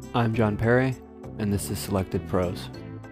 I'm John Perry, and this is Selected Prose.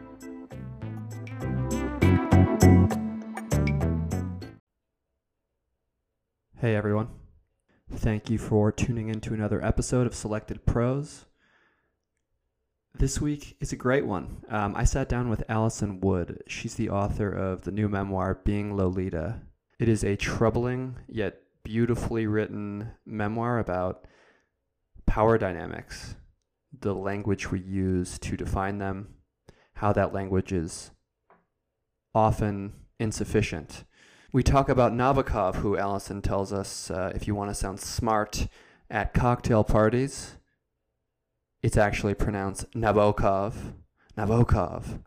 Hey everyone. Thank you for tuning in to another episode of Selected Prose. This week is a great one. I sat down with Allison Wood. She's the author of the new memoir, Being Lolita. It is a troubling yet beautifully written memoir about power dynamics, the language we use to define them, how that language is often insufficient. We talk about Nabokov, who Allison tells us, if you want to sound smart at cocktail parties, it's actually pronounced Nabokov. Nabokov.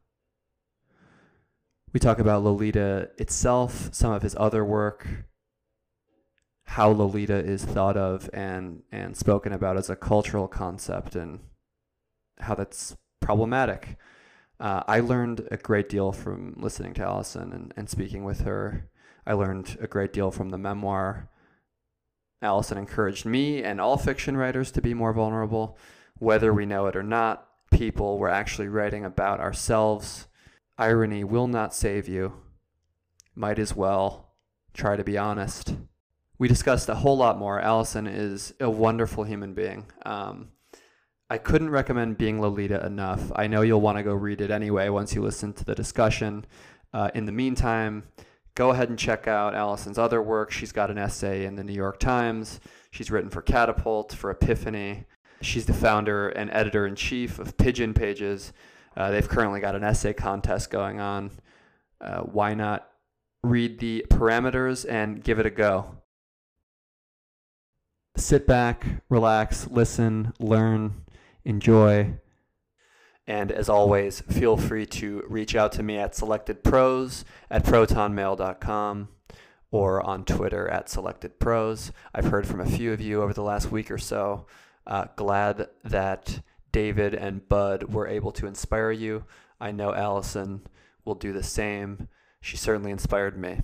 We talk about Lolita itself, some of his other work, how Lolita is thought of and spoken about as a cultural concept, and how that's problematic. I learned a great deal from listening to Allison and speaking with her. I learned a great deal from the memoir. Allison encouraged me and all fiction writers to be more vulnerable. Whether we know it or not, people were actually writing about ourselves. Irony will not save you. Might as well try to be honest. We discussed a whole lot more. Allison is a wonderful human being. I couldn't recommend Being Lolita enough. I know you'll want to go read it anyway once you listen to the discussion. In the meantime, go ahead and check out Allison's other work. She's got an essay in the New York Times. She's written for Catapult, for Epiphany. She's the founder and editor-in-chief of Pigeon Pages. They've currently got an essay contest going on. Why not read the parameters and give it a go? Sit back, relax, listen, learn, enjoy. And as always, feel free to reach out to me at selectedprose@protonmail.com or on Twitter at selectedprose. I've heard from a few of you over the last week or so. Glad that David and Bud were able to inspire you. I know Allison will do the same. She certainly inspired me.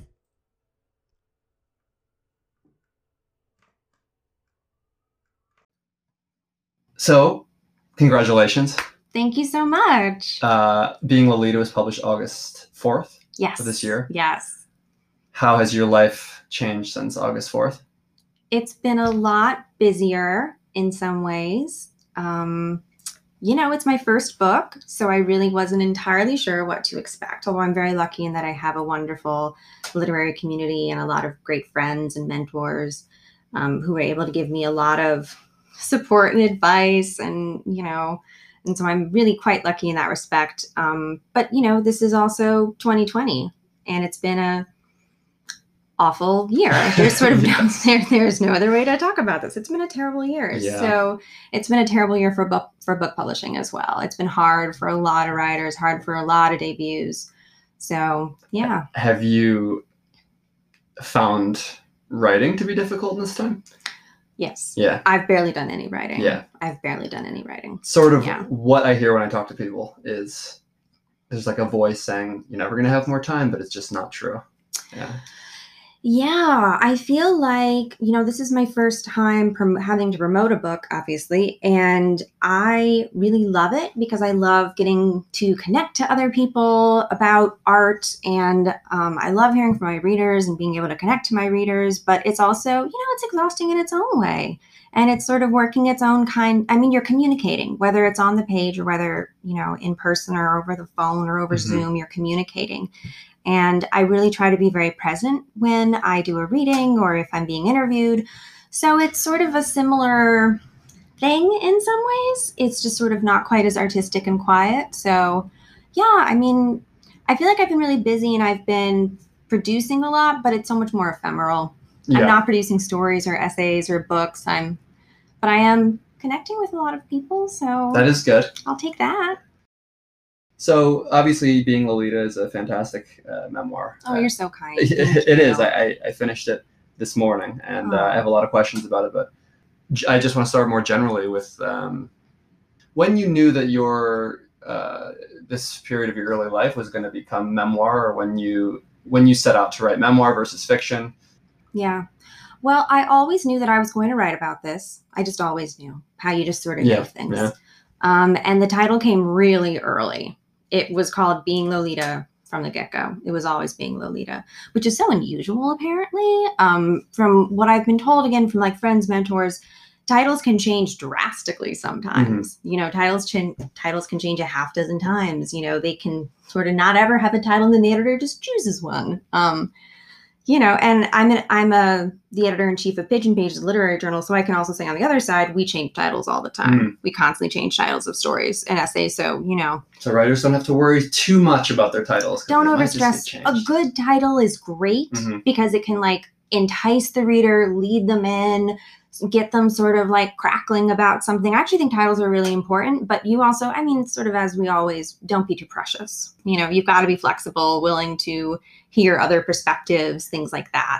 So, congratulations. Thank you so much. Being Lolita was published August 4th Yes. of this year. Yes. How has your life changed since August 4th? It's been a lot busier in some ways. It's my first book, so I really wasn't entirely sure what to expect, although I'm very lucky in that I have a wonderful literary community and a lot of great friends and mentors who were able to give me a lot of support and advice, and so I'm really quite lucky in that respect. But this is also 2020, and it's been a awful year. There's sort of there's no other way to talk about this. It's been a terrible year. Yeah. So it's been a terrible year for book publishing as well. It's been hard for a lot of writers, hard for a lot of debuts. So yeah. Have you found writing to be difficult in this time? Yes. Yeah. I've barely done any writing. Yeah. I've barely done any writing. Sort of what I hear when I talk to people is there's like a voice saying, you're never going to have more time, but it's just not true. Yeah. Yeah, I feel like, this is my first time having to promote a book, obviously, and I really love it because I love getting to connect to other people about art, and I love hearing from my readers and being able to connect to my readers, but it's also, it's exhausting in its own way, and it's sort of working its own kind. I mean, you're communicating, whether it's on the page or whether, in person or over the phone or over Zoom, you're communicating. And I really try to be very present when I do a reading or if I'm being interviewed. So it's sort of a similar thing in some ways. It's just sort of not quite as artistic and quiet. So yeah, I mean, I feel like I've been really busy and I've been producing a lot, but it's so much more ephemeral. Yeah. I'm not producing stories or essays or books. But I am connecting with a lot of people. So that is good. I'll take that. So obviously, Being Lolita is a fantastic memoir. Oh, you're so kind. It is. I finished it this morning, and I have a lot of questions about it. But I just want to start more generally with when you knew that your this period of your early life was going to become memoir, or when you set out to write memoir versus fiction. Yeah. Well, I always knew that I was going to write about this. I just always knew how you just sort of know things. Yeah. And the title came really early. It was called Being Lolita from the get-go. It was always Being Lolita, which is so unusual, apparently. From what I've been told, again, from like friends, mentors, titles can change drastically sometimes. You know, titles can change a half dozen times. You know, they can sort of not ever have a title and then the editor just chooses one. You know, and I'm the editor-in-chief of Pigeon Page, the literary journal, so I can also say on the other side, we change titles all the time. We constantly change titles of stories and essays, so, you know. So writers don't have to worry too much about their titles. Don't overstress. A good title is great because it can, like, entice the reader, lead them in, get them sort of, like, crackling about something. I actually think titles are really important, but you also, I mean, sort of as we always, don't be too precious. You know, you've got to be flexible, willing to hear other perspectives, things like that.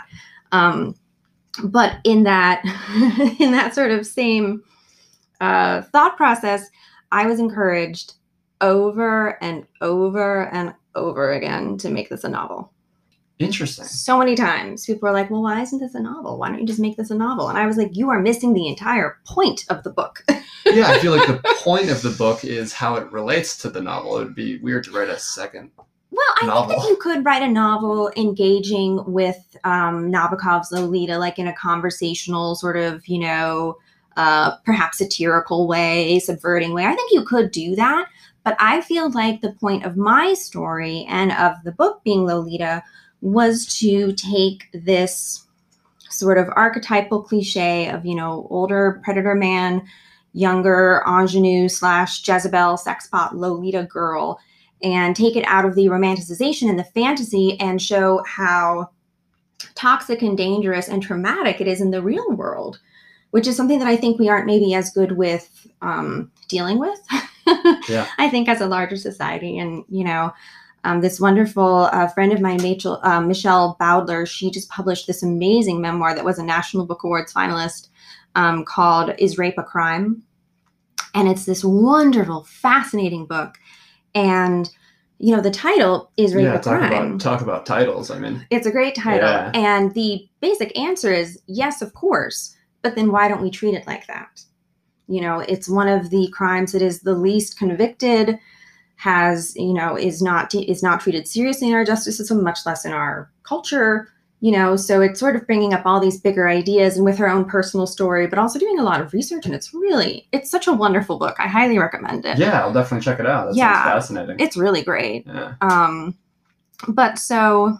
But in that in that sort of same thought process, I was encouraged over and over and over again to make this a novel. Interesting. So many times people were like, well, why isn't this a novel? Why don't you just make this a novel? And I was like, you are missing the entire point of the book. Yeah, I feel like the point of the book is how it relates to the novel. It would be weird to write a second Well, I think that you could write a novel engaging with Nabokov's Lolita, like in a conversational sort of, you know, perhaps satirical way, subverting way. I think you could do that. But I feel like the point of my story and of the book Being Lolita was to take this sort of archetypal cliche of, you know, older predator man, younger ingenue / Jezebel sexpot Lolita girl, and take it out of the romanticization and the fantasy and show how toxic and dangerous and traumatic it is in the real world, which is something that I think we aren't maybe as good with dealing with. Yeah. I think as a larger society. And, you know, this wonderful friend of mine, Michelle Bowdler, she just published this amazing memoir that was a National Book Awards finalist called Is Rape a Crime? And it's this wonderful, fascinating book. And, you know, the title is Rape a Crime. Talk about titles. I mean, it's a great title. Yeah. And the basic answer is yes, of course. But then why don't we treat it like that? You know, it's one of the crimes that is the least convicted, has, you know, is not treated seriously in our justice system, much less in our culture. You know, so it's sort of bringing up all these bigger ideas and with her own personal story, but also doing a lot of research. And it's such a wonderful book. I highly recommend it. Yeah, I'll definitely check it out. That sounds fascinating. It's really great. Yeah. But so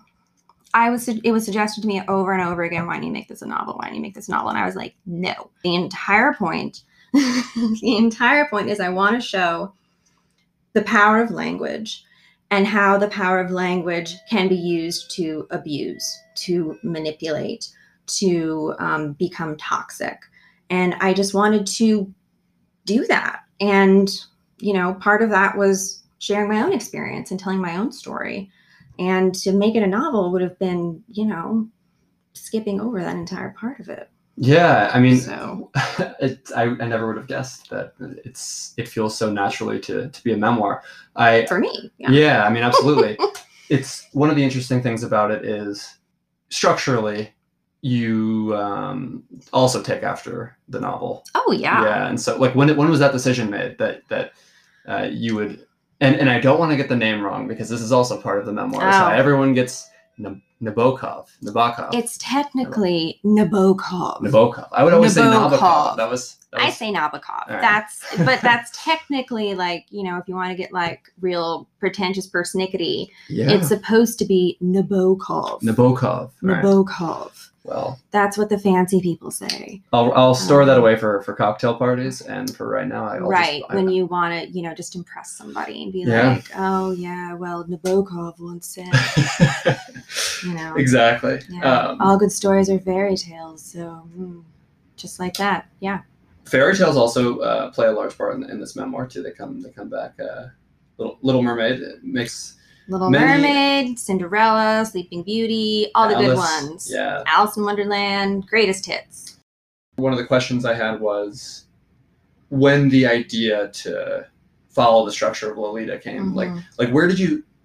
it was suggested to me over and over again, why don't you make this a novel? Why don't you make this a novel? And I was like, no. The entire point is I want to show the power of language and how the power of language can be used to abuse, to manipulate, to become toxic. And I just wanted to do that. And, you know, part of that was sharing my own experience and telling my own story. And to make it a novel would have been, you know, skipping over that entire part of it. Yeah, I mean, So. I never would have guessed that it feels so naturally to be a memoir. For me. Yeah, I mean, absolutely. It's one of the interesting things about it is structurally, you also take after the novel. Oh yeah. Yeah, and so like when was that decision made that you would and I don't want to get the name wrong because this is also part of the memoir. So everyone gets Nabokov. It's technically Nabokov. I would always say Nabokov. I say Nabokov. Right. That's technically, like, you know, if you want to get like real pretentious persnickety, yeah. It's supposed to be Nabokov. Right. Nabokov. Well, that's what the fancy people say. I'll store that away for cocktail parties, and for right now, when you want to, you know, just impress somebody and be like, oh yeah, well, Nabokov once said, you know, exactly. Yeah. All good stories are fairy tales, so just like that, yeah. Fairy tales also play a large part in this memoir too. They come back. Little Mermaid makes. Little Mermaid, Cinderella, Sleeping Beauty, all the good ones. Yeah. Alice in Wonderland, greatest hits. One of the questions I had was when the idea to follow the structure of Lolita came. Like where did you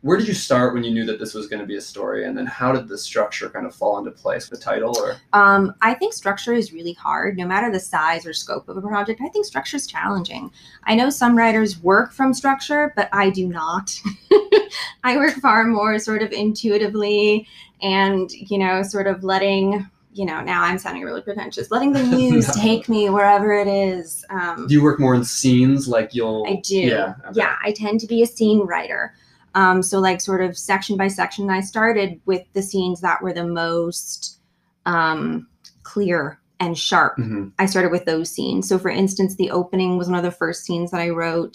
where did you start when you knew that this was going to be a story, and then how did the structure kind of fall into place, the title? Or I think structure is really hard, no matter the size or scope of a project. I think structure is challenging. I know some writers work from structure, but I do not. I work far more sort of intuitively and, sort of letting, now I'm sounding really pretentious, letting the muse take me wherever it is. Do you work more in scenes? Like I do. Yeah. Okay. Yeah, I tend to be a scene writer. So like sort of section by section, I started with the scenes that were the most clear and sharp. Mm-hmm. I started with those scenes. So for instance, the opening was one of the first scenes that I wrote.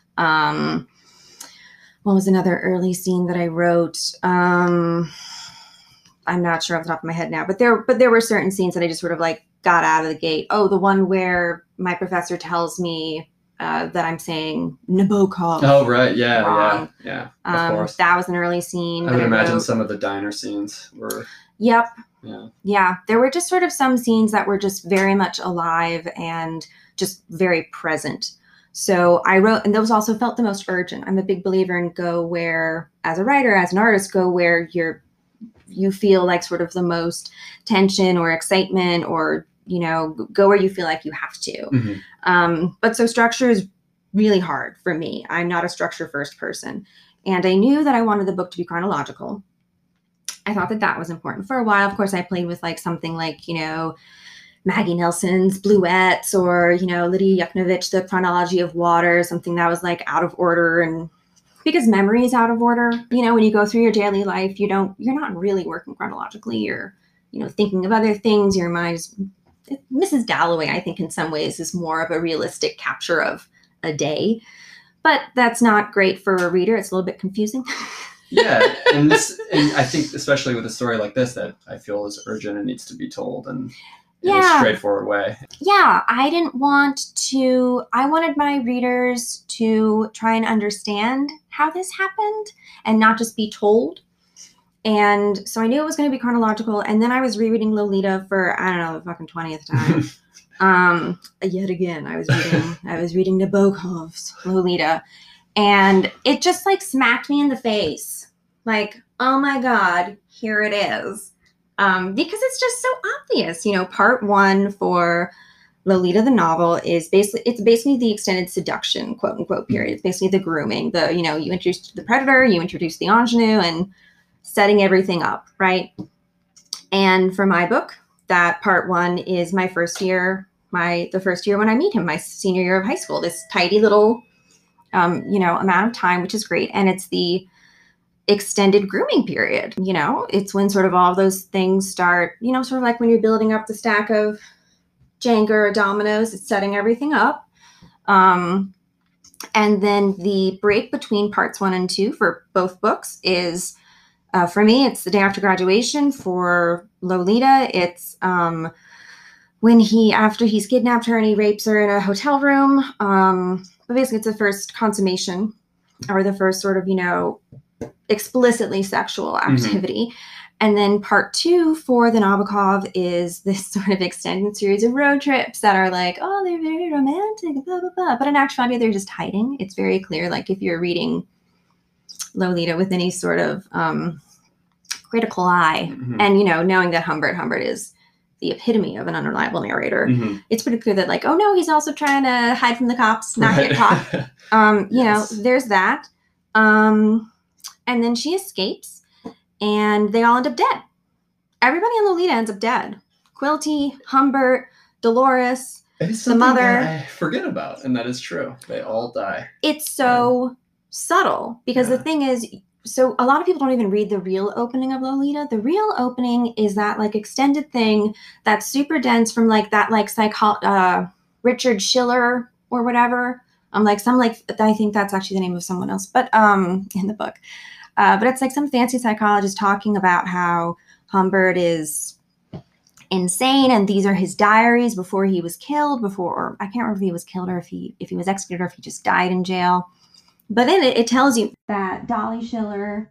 What was another early scene that I wrote? I'm not sure off the top of my head now, but there were certain scenes that I just sort of like got out of the gate. Oh, the one where my professor tells me that I'm saying Nabokov. Oh, right. Yeah. Wrong. Yeah. Of course. That was an early scene. I would imagine some of the diner scenes were. Yep. Yeah. Yeah. There were just sort of some scenes that were just very much alive and just very present. So I wrote, and those also felt the most urgent. I'm a big believer in go where, as a writer, as an artist, go where you feel like sort of the most tension or excitement, or go where you feel like you have to. Mm-hmm. But so structure is really hard for me. I'm not a structure first person. And I knew that I wanted the book to be chronological. I thought that was important. For a while, of course, I played with like something like, Maggie Nelson's Bluets, or, Lydia Yuknavitch, The Chronology of Water, something that was like out of order. And because memory is out of order, when you go through your daily life, you're not really working chronologically. You're, thinking of other things. Your mind is, Mrs. Dalloway, I think in some ways is more of a realistic capture of a day, but that's not great for a reader. It's a little bit confusing. Yeah. And I think especially with a story like this, that I feel is urgent and needs to be told in a straightforward way. Yeah. I wanted my readers to try and understand how this happened and not just be told. And so I knew it was going to be chronological. And then I was rereading Lolita for, I don't know, the fucking 20th time. Yet again, I was reading Nabokov's Lolita, and it just like smacked me in the face. Like, oh my God, here it is. Because it's just so obvious. Part one for Lolita the novel is basically the extended seduction, quote unquote, period. It's basically the grooming. You introduce the predator, you introduce the ingenue, and setting everything up, right? And for my book, that part one is my first year, the first year when I meet him, my senior year of high school, this tidy little, amount of time, which is great. And it's the extended grooming period. It's when sort of all of those things start, sort of like when you're building up the stack of Jenga or dominoes, it's setting everything up. And then the break between parts 1 and 2 for both books is, for me, it's the day after graduation. For Lolita, it's after he's kidnapped her and he rapes her in a hotel room. But basically, it's the first consummation, or the first sort of, explicitly sexual activity. Mm-hmm. And then part 2 for the Nabokov is this sort of extended series of road trips that are like, oh, they're very romantic, blah, blah, blah. But in actuality, they're just hiding. It's very clear. Like if you're reading Lolita with any sort of critical eye, mm-hmm. and, knowing that Humbert is the epitome of an unreliable narrator, mm-hmm. it's pretty clear that like, oh no, he's also trying to hide from the cops, not get caught. Yes. There's that. And then she escapes, and they all end up dead. Everybody in Lolita ends up dead. Quilty, Humbert, Dolores, the mother. That I forget about, and that is true. They all die. It's so subtle, because the thing is, so a lot of people don't even read the real opening of Lolita. The real opening is that like extended thing that's super dense from like that like Richard Schiller or whatever. I think that's actually the name of someone else, but in the book. But it's like some fancy psychologist talking about how Humbert is insane, and these are his diaries before he was killed, or I can't remember if he was killed or if he was executed or if he just died in jail. But then it tells you that Dolly Schiller,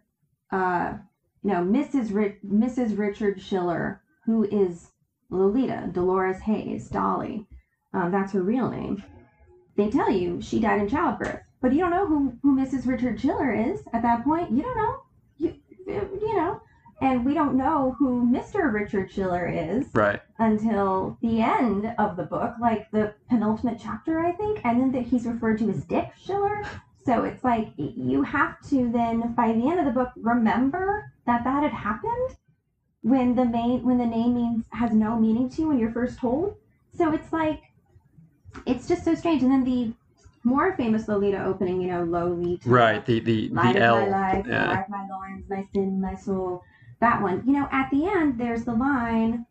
Mrs. Richard Schiller, who is Lolita, Dolores Hayes, Dolly, that's her real name. They tell you she died in childbirth. but you don't know who Mrs. Richard Schiller is at that point. You don't know. You know. And we don't know who Mr. Richard Schiller is Right. until the end of the book, like the penultimate chapter, I think. And then he's referred to as Dick Schiller. So it's like you have to then, by the end of the book, remember that had happened when the name has no meaning to you when you're first told. So it's like, it's just so strange. And then the more famous Lolita opening, you know, Lolita. Right. The Light L. of my life, Yeah. light of my loins, my sin, my soul. That one. You know, at the end, there's the line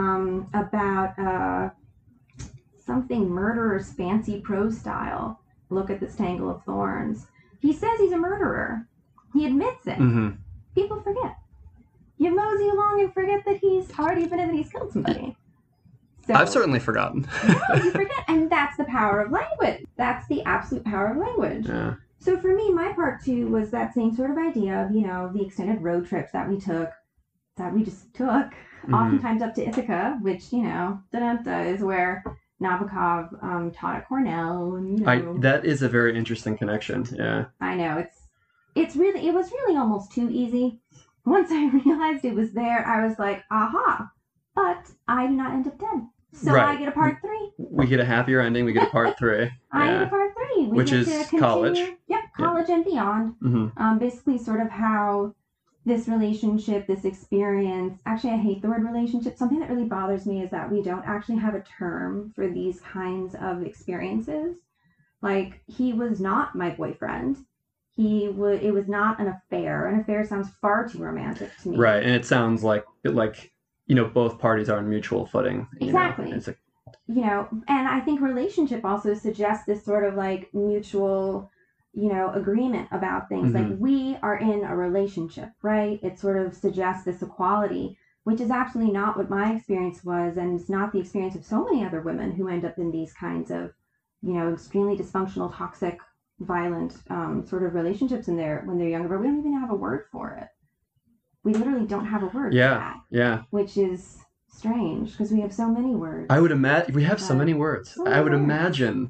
about something murderer's fancy prose style. Look at this tangle of thorns. He says he's a murderer. He admits it. Mm-hmm. People forget. You mosey along and forget that he's already admitted that he's killed somebody. So, I've certainly forgotten. No, you forget. And that's the power of language. That's the absolute power of language. Yeah. So for me, my part two was that same sort of idea of, you know, the extended road trips that we just took, oftentimes up to Ithaca, which, you know, is where Nabokov taught at Cornell. And, you know, that is a very interesting connection. Yeah. I know. It was really almost too easy. Once I realized it was there, I was like, aha, but I do not end up dead. So right. I get a part three. We get a happier ending. We get a part three. I get a part three. Which is college. Yep, college and beyond. Mm-hmm. Basically sort of how this relationship, this experience, actually I hate the word relationship. Something that really bothers me is that we don't actually have a term for these kinds of experiences. Like, he was not my boyfriend. It was not an affair. An affair sounds far too romantic to me. Right, and it sounds like you know, both parties are on mutual footing. Exactly. You know, and I think relationship also suggests this sort of like mutual, you know, agreement about things. Mm-hmm. Like, we are in a relationship, right? It sort of suggests this equality, which is absolutely not what my experience was, and it's not the experience of so many other women who end up in these kinds of, you know, extremely dysfunctional, toxic, violent sort of relationships when they're younger, but we don't even have a word for it. We literally don't have a word for that. Yeah. Which is strange because we have so many words. I would imagine we have so many words. I would imagine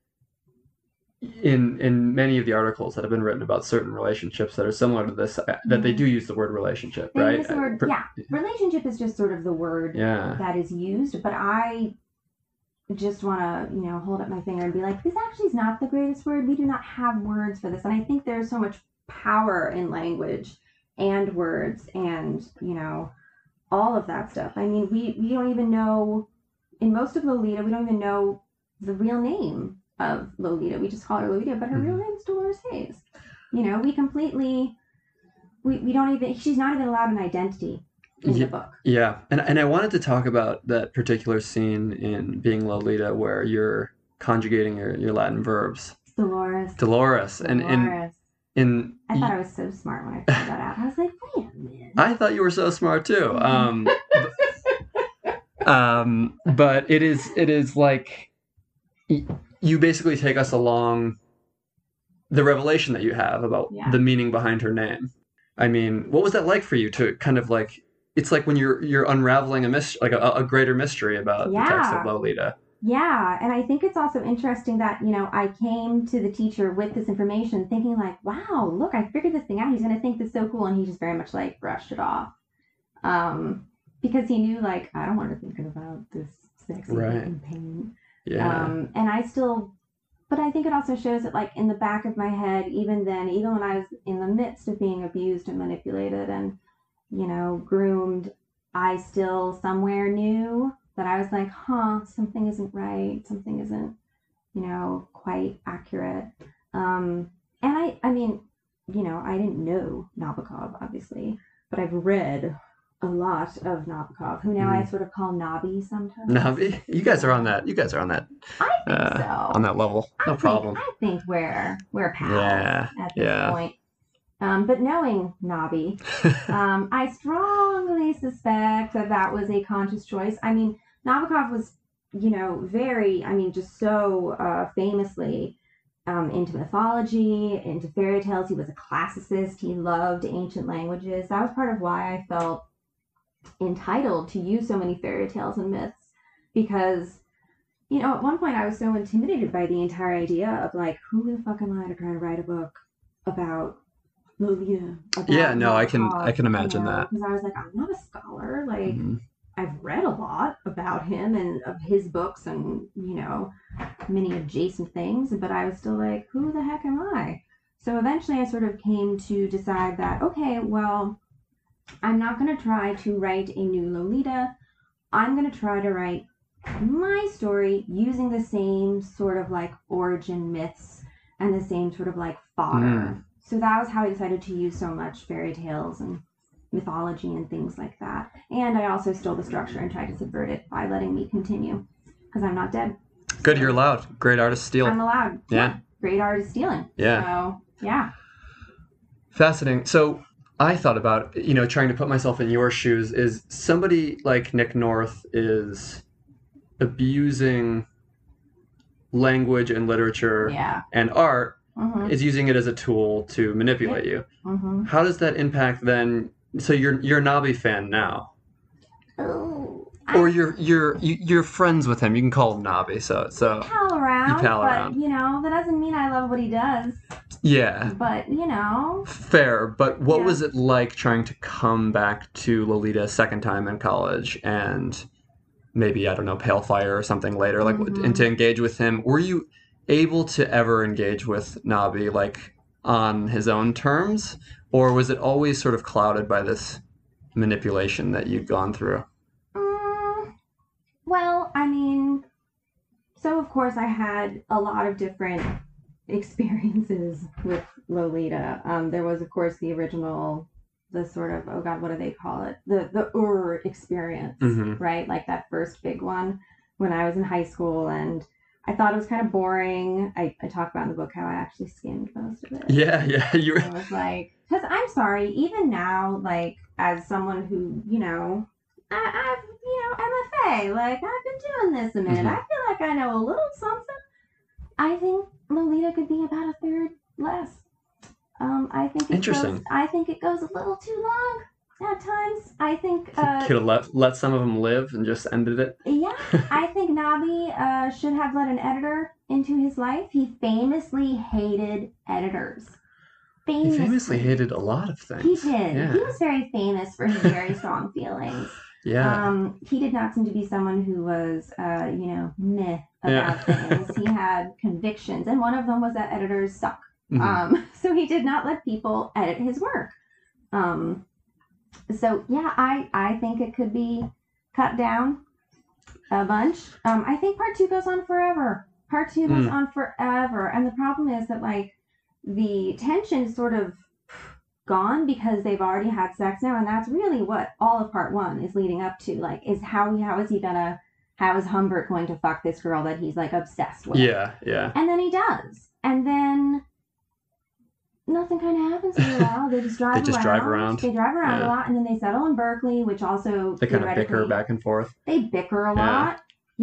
in many of the articles that have been written about certain relationships that are similar to this, that they do use the word relationship, right? Use the word, relationship is just sort of the word that is used, but I just want to, you know, hold up my finger and be like, this actually is not the greatest word. We do not have words for this. And I think there's so much power in language and words and, you know, all of that stuff. I mean, we don't even know, in most of Lolita, we don't even know the real name of Lolita. We just call her Lolita, but her real name is Dolores Hayes. You know, we don't even, she's not even allowed an identity in the book. Yeah, and I wanted to talk about that particular scene in Being Lolita where you're conjugating your Latin verbs. Dolores. And I thought I was so smart when I figured that out. I was like, wait a minute. I thought you were so smart too. But it is like you basically take us along the revelation that you have about the meaning behind her name. I mean, what was that like for you to kind of like? It's like when you're unraveling a greater mystery about the text of Lolita. Yeah, and I think it's also interesting that, you know, I came to the teacher with this information thinking like, wow, look, I figured this thing out. He's going to think this is so cool. And he just very much like brushed it off. Because he knew like, I don't want to think about this sexy and pain. Yeah. But I think it also shows that like in the back of my head, even then, even when I was in the midst of being abused and manipulated and, you know, groomed, I still somewhere knew that I was like, something isn't right. Something isn't, you know, quite accurate. And I mean, you know, I didn't know Nabokov, obviously, but I've read a lot of Nabokov, who now I sort of call Nobby sometimes. Nobby? You guys are on that. I think so. On that level. No problem. I think we're pals at this point. But knowing Nobby, I strongly suspect that was a conscious choice. I mean, Nabokov was, you know, just so famously into mythology, into fairy tales. He was a classicist. He loved ancient languages. That was part of why I felt entitled to use so many fairy tales and myths, because at one point I was so intimidated by the entire idea of like, who the fuck am I to try to write a book about Lolita, Yeah, about no, I Nabokov, can imagine that. because I was like, I'm not a scholar. Like, Mhm. I've read a lot about him and of his books and, many adjacent things, but I was still like, who the heck am I? So eventually I sort of came to decide that, okay, well, I'm not going to try to write a new Lolita. I'm going to try to write my story using the same sort of like origin myths and the same sort of like fodder. So that was how I decided to use so much fairy tales and mythology and things like that. And I also stole the structure and tried to subvert it by letting me continue because I'm not dead. Good, you're allowed. Great artist steal. I'm allowed. Yeah. Great artist stealing. Yeah. So, yeah. Fascinating. So I thought about, trying to put myself in your shoes. Is somebody like Nick North is abusing language and literature and art, is using it as a tool to manipulate you. How does that impact then? So you're a Nabi fan now. Or you're friends with him. You can call him Nabi. So pal around. You pal around. But that doesn't mean I love what he does. Yeah. But fair. But what was it like trying to come back to Lolita a second time in college and maybe, I don't know, Pale Fire or something later, like, and to engage with him? Were you able to ever engage with Nabi like on his own terms, or was it always sort of clouded by this manipulation that you'd gone through? Well, I mean, so of course I had a lot of different experiences with Lolita. There was, of course, the original, the sort of, oh God, what do they call it? The experience, right? Like that first big one when I was in high school, and I thought it was kind of boring. I talk about in the book how I actually skimmed most of it. Yeah. I was like, because I'm sorry, even now, like as someone who, I've, MFA, like I've been doing this a minute. I feel like I know a little something. I think Lolita could be about a third less. I think interesting. I think it goes a little too long at times. I think could have let some of them live and just ended it. Yeah, I think Nabi should have let an editor into his life. He famously hated editors. He famously hated a lot of things. He did. Yeah. He was very famous for his very strong feelings. Yeah. He did not seem to be someone who was, meh about things. He had convictions, and one of them was that editors suck. So he did not let people edit his work. So yeah, I think it could be cut down a bunch. I think part 2 goes on forever. Part 2 goes on forever, and the problem is that like the tension is sort of gone because they've already had sex now, and that's really what all of part 1 is leading up to. Like, is how is Humbert going to fuck this girl that he's like obsessed with? Yeah. And then he does, and then nothing kind of happens for a while. They just drive around. They drive around a lot, and then they settle in Berkeley, which also they kind of bicker back and forth. They bicker a lot,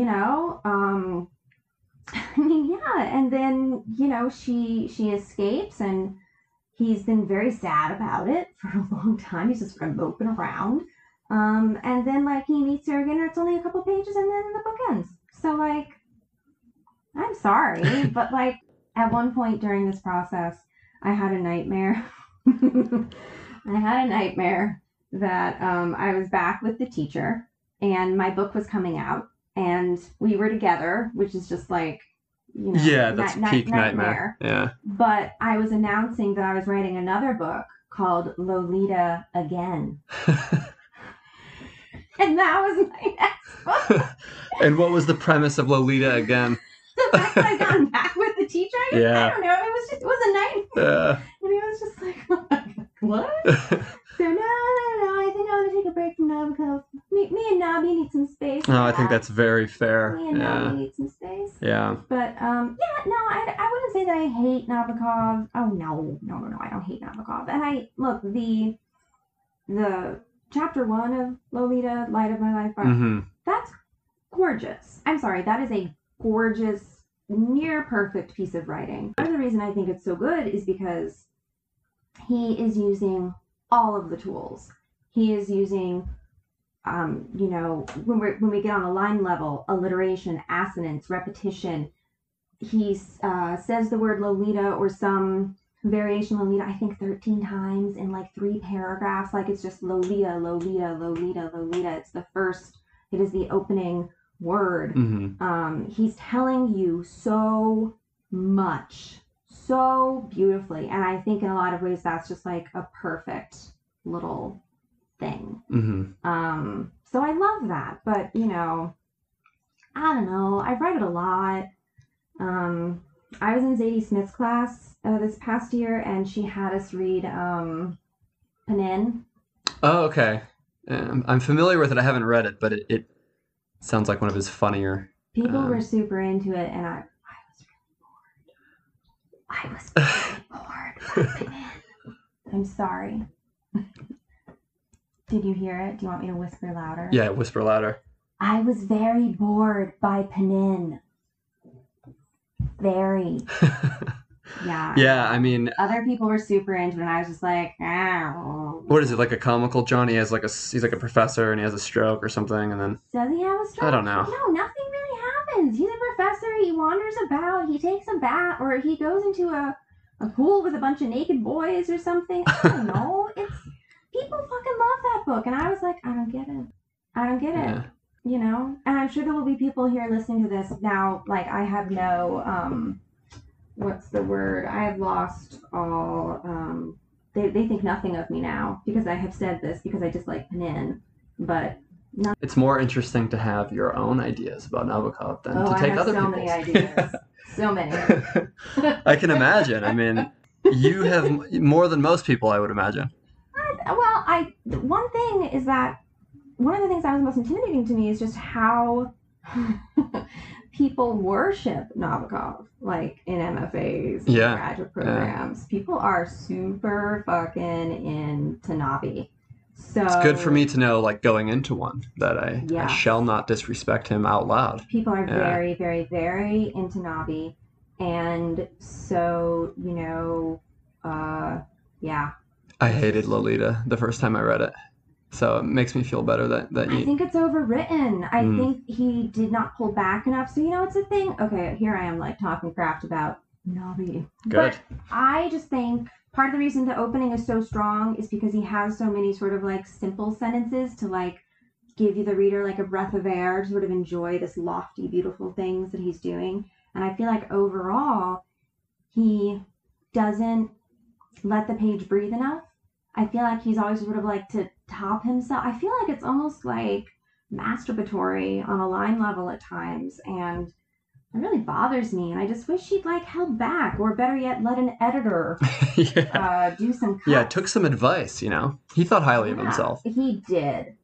I mean, yeah, and then she escapes, and he's been very sad about it for a long time. He's just kind of moping around, and then like he meets her again, and it's only a couple pages, and then the book ends. So like, I'm sorry, but like at one point during this process, I had a nightmare. I had a nightmare that I was back with the teacher, and my book was coming out, and we were together, which is just like, that's peak nightmare. Yeah. But I was announcing that I was writing another book called Lolita Again. And that was my next book. And what was the premise of Lolita Again? The fact that I got back with the teacher? I don't know. It was a nightmare. And it was just like, oh my God, what? So no, I think I want to take a break from Nabokov. Me and Nabi need some space. No, I think that's very fair. Me and Nabi need some space. Yeah. But I wouldn't say that I hate Nabokov. Oh no, I don't hate Nabokov. And the chapter 1 of Lolita, Light of My Life, that's gorgeous. I'm sorry, that is a gorgeous, near perfect piece of writing. Part of the reason I think it's so good is because he is using all of the tools. He is using you know, when we get on a line level, alliteration, assonance, repetition. He says the word Lolita or some variation of Lolita, I think 13 times in like 3 paragraphs. Like it's just Lolita, Lolita, Lolita, Lolita. It is the opening word. He's telling you so much, so beautifully. And I think in a lot of ways that's just like a perfect little thing. So I love that. But, you know, I don't know. I've read it a lot. I was in Zadie Smith's class this past year, and she had us read Panin. Oh, okay. I'm familiar with it. I haven't read it, but it sounds like one of his funnier. People were super into it, and I was really bored by Panin. I'm sorry. Did you hear it? Do you want me to whisper louder? Yeah, whisper louder. I was very bored by Panin. Very. Yeah. Yeah, I mean, other people were super into it, and I was just like, oh. What is it, like a comical John? He's like a professor, and he has a stroke or something, and then does he have a stroke? I don't know. No, nothing really happens. He's a professor. He wanders about. He takes a bath, or he goes into a pool with a bunch of naked boys or something. I don't know. People fucking love that book, and I was like, I don't get it. Yeah. You know, and I'm sure there will be people here listening to this now. Like, I have no what's the word? I have lost all. They think nothing of me now because I have said this because I dislike Panin, but. It's more interesting to have your own ideas about Nabokov than to take other people's. I have so many ideas. So many. I can imagine. I mean, you have more than most people, I would imagine. One thing is that one of the things that was most intimidating to me is just how people worship Nabokov, like in MFAs, and graduate programs. Yeah. People are super fucking into Nabi. So it's good for me to know, like going into one, that I shall not disrespect him out loud. People are very, very, very into Nabi, and so you know, I hated Lolita the first time I read it. So it makes me feel better that you... I think it's overwritten. I think he did not pull back enough. So, you know, it's a thing. Okay, here I am, like, talking crap about Nabi. Good. But I just think part of the reason the opening is so strong is because he has so many sort of, like, simple sentences to, like, give you, the reader, like, a breath of air to sort of enjoy this lofty, beautiful things that he's doing. And I feel like overall, he doesn't let the page breathe enough. I feel like he's always sort of like to top himself. I feel like it's almost like masturbatory on a line level at times, and it really bothers me. And I just wish he'd like held back, or better yet, let an editor do some cuts. Yeah, took some advice. You know, he thought highly of himself. He did.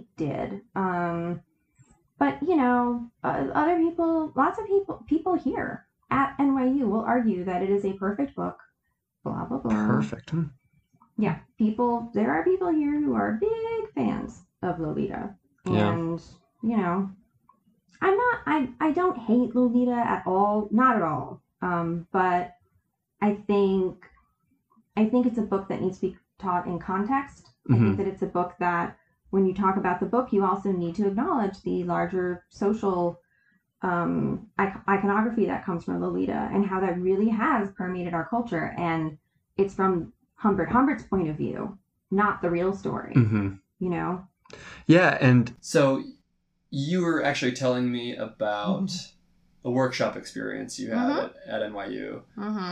But you know, other people, lots of people here at NYU will argue that it is a perfect book. Blah blah blah. Perfect. Yeah, there are people here who are big fans of Lolita. And, you know, I don't hate Lolita at all. Not at all. But I think it's a book that needs to be taught in context. I think that it's a book that when you talk about the book, you also need to acknowledge the larger social iconography that comes from Lolita and how that really has permeated our culture. And it's from Humbert's point of view, not the real story, you know? Yeah, and so you were actually telling me about the workshop experience you had at NYU,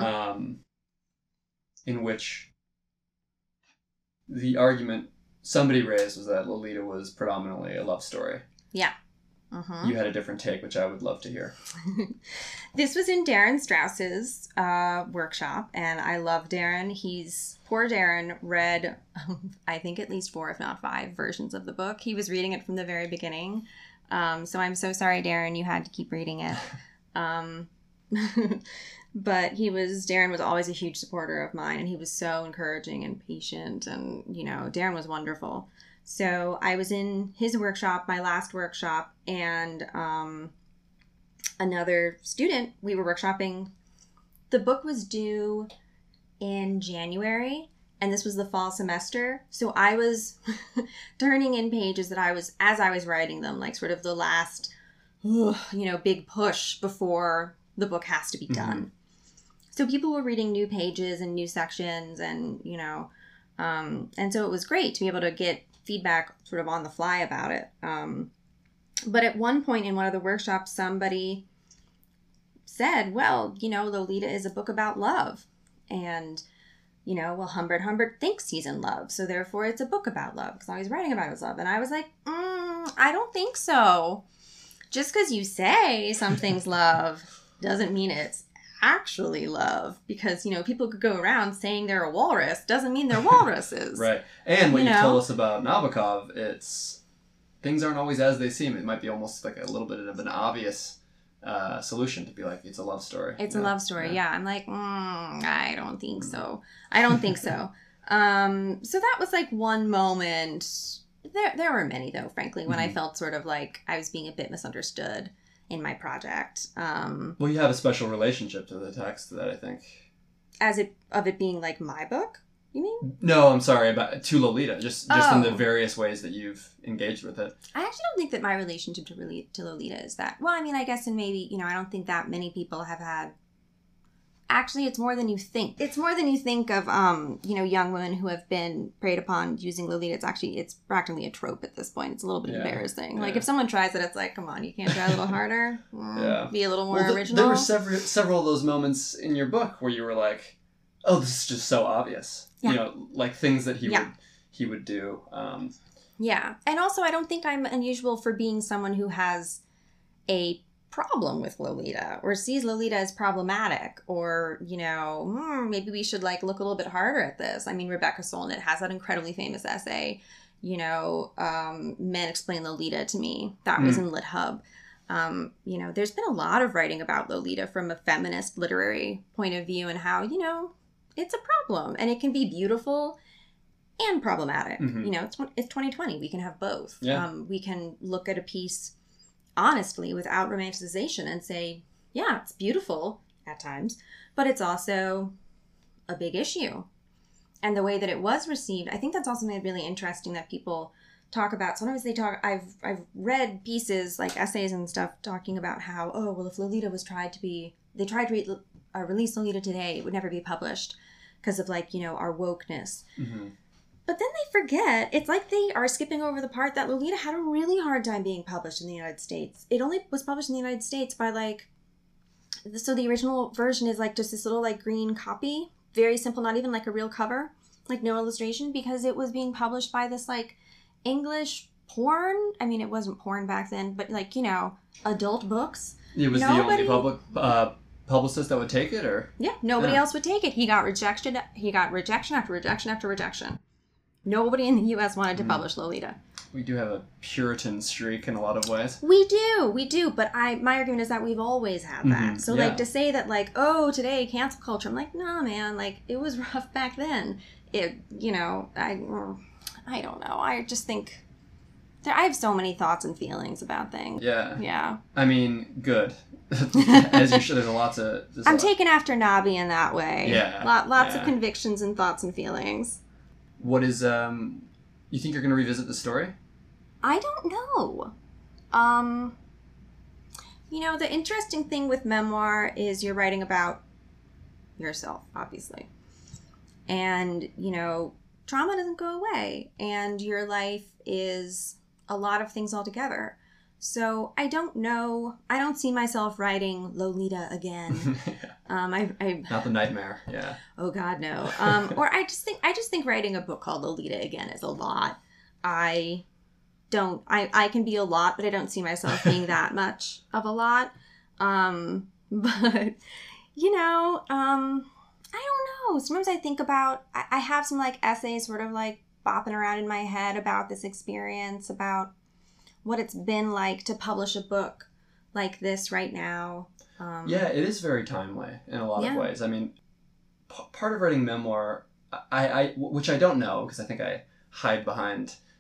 in which the argument somebody raised was that Lolita was predominantly a love story. Yeah. You had a different take, which I would love to hear. This was in Darren Strauss's workshop, and I love Darren. Poor Darren read, I think, at least 4, if not 5 versions of the book. He was reading it from the very beginning. So I'm so sorry, Darren, you had to keep reading it. But Darren was always a huge supporter of mine, and he was so encouraging and patient, and, you know, Darren was wonderful. So I was in his workshop, my last workshop, and another student, we were workshopping. The book was due in January, and this was the fall semester. So I was turning in pages that as I was writing them, like sort of the last, big push before the book has to be done. So people were reading new pages and new sections and, and so it was great to be able to get feedback sort of on the fly about it. But at one point in one of the workshops, somebody said, well, Lolita is a book about love. And, Humbert thinks he's in love. So therefore it's a book about love because all he's writing about is love. And I was like, I don't think so. Just because you say something's love doesn't mean it's actually love. Because, people could go around saying they're a walrus doesn't mean they're walruses. Right. And what you told us about Nabokov, it's things aren't always as they seem. It might be almost like a little bit of an obvious solution to be like, it's a love story. It's a love story, yeah. I'm like, I don't think so. I don't think so. So that was like one moment. There were many, though, frankly, when I felt sort of like I was being a bit misunderstood in my project. Well, you have a special relationship to the text that I think... Of it being like my book, you mean? No, I'm sorry, to Lolita, just in the various ways that you've engaged with it. I actually don't think that my relationship to Lolita is that... Well, I mean, I guess, and maybe, I don't think that many people have had... Actually, it's more than you think. It's more than you think of, young women who have been preyed upon using Lolita. It's practically a trope at this point. It's a little bit embarrassing. Yeah. Like, if someone tries it, it's like, come on, you can't try a little harder? Be a little more original? There were several of those moments in your book where you were like, oh, this is just so obvious. Yeah. Like things that he would do. Yeah. And also, I don't think I'm unusual for being someone who has a problem with Lolita or sees Lolita as problematic or, maybe we should like look a little bit harder at this. I mean, Rebecca Solnit has that incredibly famous essay, Men Explain Lolita to Me. That was in Lit Hub. There's been a lot of writing about Lolita from a feminist literary point of view and how, it's a problem and it can be beautiful and problematic. It's 2020. We can have both. Yeah. We can look at a piece honestly without romanticization and say, yeah, it's beautiful at times, but it's also a big issue. And the way that it was received, I think that's also made really interesting that people talk about. Sometimes I've read pieces like essays and stuff talking about how, if Lolita was they tried to release Lolita today, it would never be published because of our wokeness. But then they forget, it's like they are skipping over the part that Lolita had a really hard time being published in the United States. It only was published in the United States by so the original version is just this little green copy, very simple, not even a real cover, no illustration, because it was being published by this English porn. I mean, it wasn't porn back then, but adult books. It was the only public publicist that would take it, or? Yeah, nobody else would take it. He got rejection after rejection after rejection. Nobody in the U.S. wanted to publish Lolita. We do have a Puritan streak in a lot of ways. We do. But my argument is that we've always had that. So to say that today cancel culture, I'm like, nah, man, it was rough back then. I don't know. I just think I have so many thoughts and feelings about things. Yeah. Yeah. I mean, good. As you should. There's a lot to. I'm taken after Nabi in that way. Yeah. Lots of convictions and thoughts and feelings. What is, you think you're going to revisit the story? I don't know. The interesting thing with memoir is you're writing about yourself, obviously. And, trauma doesn't go away. And your life is a lot of things altogether. So I don't know. I don't see myself writing Lolita again. Not the nightmare. Yeah. Oh God, no. Or I just think writing a book called Lolita again is a lot. I can be a lot, but I don't see myself being that much of a lot. But I don't know. Sometimes I think about. I have some essays sort of bopping around in my head about this experience, about what it's been like to publish a book like this right now. Yeah, it is very timely in a lot of ways. I mean, part of writing memoir, I which I don't know because I think I hide behind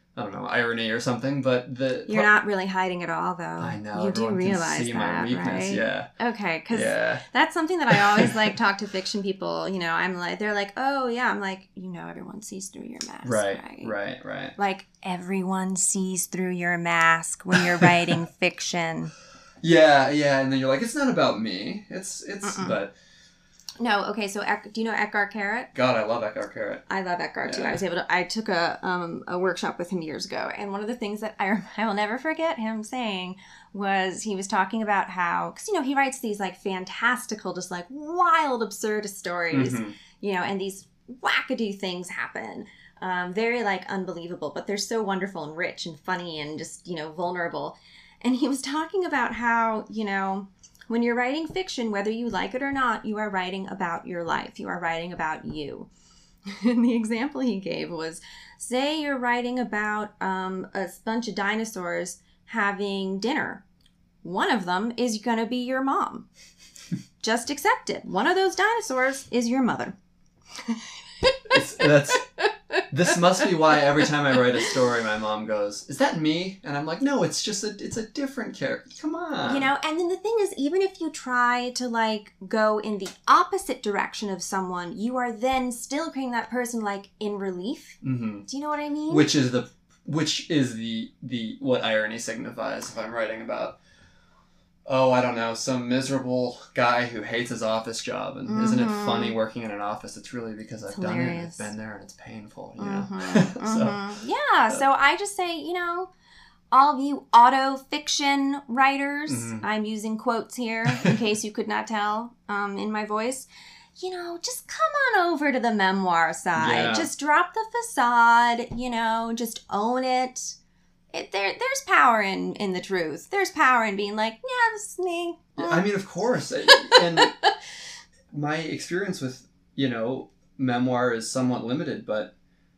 I don't know, irony or something, but You're not really hiding at all, though. I know. You do realize can see that, my weakness. right? Yeah. Okay, because Yeah. that's something that I always like talk to fiction people. You know, I'm like, they're like, oh yeah, I'm like, you know, everyone sees through your mask, Right. Like everyone sees through your mask when you're writing fiction. Yeah, and then you're like, it's not about me. It's but. No, okay. So, do you know Etgar Keret? God, I love Etgar Keret. I love Etgar too. Yeah. I took a workshop with him years ago, and one of the things that I will never forget him saying was he was talking about how, because you know he writes these like fantastical, just like wild, absurd stories, you know, and these wackadoo things happen, very like unbelievable, but they're so wonderful and rich and funny and just, you know, vulnerable. And he was talking about how, you know, when you're writing fiction, whether you like it or not, you are writing about your life. You are writing about you. And the example he gave was, say you're writing about a bunch of dinosaurs having dinner. One of them is going to be your mom. Just accept it. One of those dinosaurs is your mother. This must be why every time I write a story, my mom goes, "Is that me?" And I'm like, "No, it's a different character. Come on." You know, and then the thing is, even if you try to like go in the opposite direction of someone, you are then still creating that person like in relief. Mm-hmm. Do you know what I mean? Which is the what irony signifies if I'm writing about, oh, I don't know, some miserable guy who hates his office job, and isn't it funny working in an office? It's really because I've done it and I've been there and it's painful, you know? So I just say, you know, all of you auto fiction writers, I'm using quotes here in case you could not tell in my voice, you know, just come on over to the memoir side. Yeah. Just drop the facade, you know, just own it. There's power in the truth. There's power in being like, yeah, this is me. I mean, of course. And my experience with, you know, memoir is somewhat limited, but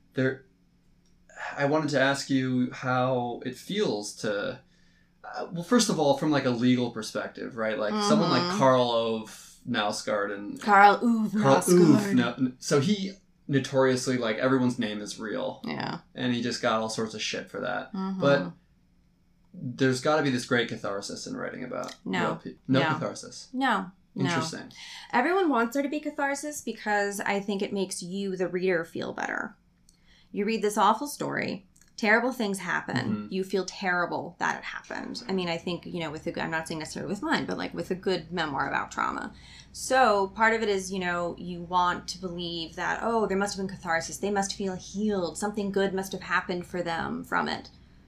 I wanted to ask you how it feels to, well, first of all, from like a legal perspective, right? Like someone like Karl Ove Knausgaard and Karl Ove Knausgaard. So he notoriously, like, everyone's name is real. Yeah. And he just got all sorts of shit for that. But there's got to be this great catharsis in writing about real people. No catharsis. No. Interesting. Everyone wants there to be catharsis because I think it makes you, the reader, feel better. You read this awful story. Terrible things happen. You feel terrible that it happened. I mean, I think, you know, I'm not saying necessarily with mine, but like with a good memoir about trauma. So part of it is, you know, you want to believe that, oh, there must have been catharsis. They must feel healed. Something good must have happened for them from it.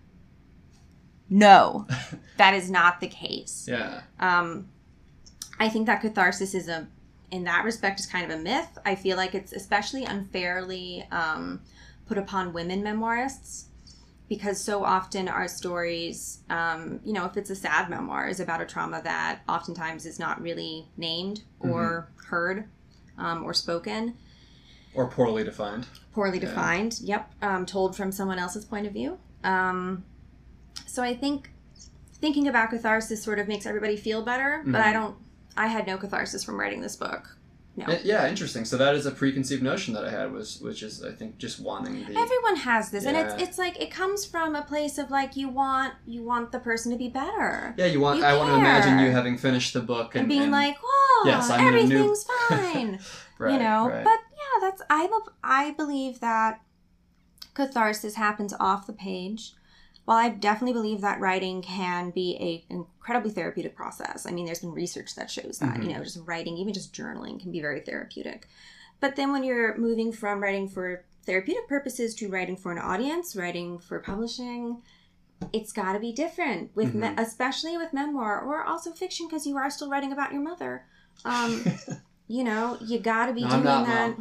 No, that is not the case. Yeah. I think that catharsis is in that respect, is kind of a myth. I feel like it's especially unfairly put upon women memoirists. Because so often our stories, you know, if it's a sad memoir, is about a trauma that oftentimes is not really named or heard or spoken. Or poorly defined. Poorly defined, yep. Told from someone else's point of view. So I think thinking about catharsis sort of makes everybody feel better, but I had no catharsis from writing this book. No. Yeah, interesting. So that is a preconceived notion that I had, which is, I think, just wanting the... Everyone has this, and it's like, it comes from a place of like, you want the person to be be Yeah, I want to imagine you having finished the book and being like, whoa, yes, everything's fine. Right, you know, right. But yeah, I believe that catharsis happens off the page. While I definitely believe that writing can be an incredibly therapeutic process. I mean, there's been research that shows that, you know, just writing, even just journaling can be very therapeutic. But then when you're moving from writing for therapeutic purposes to writing for an audience, writing for publishing, it's got to be different, with especially with memoir or also fiction, because you are still writing about your mother. You know, you got to be doing that.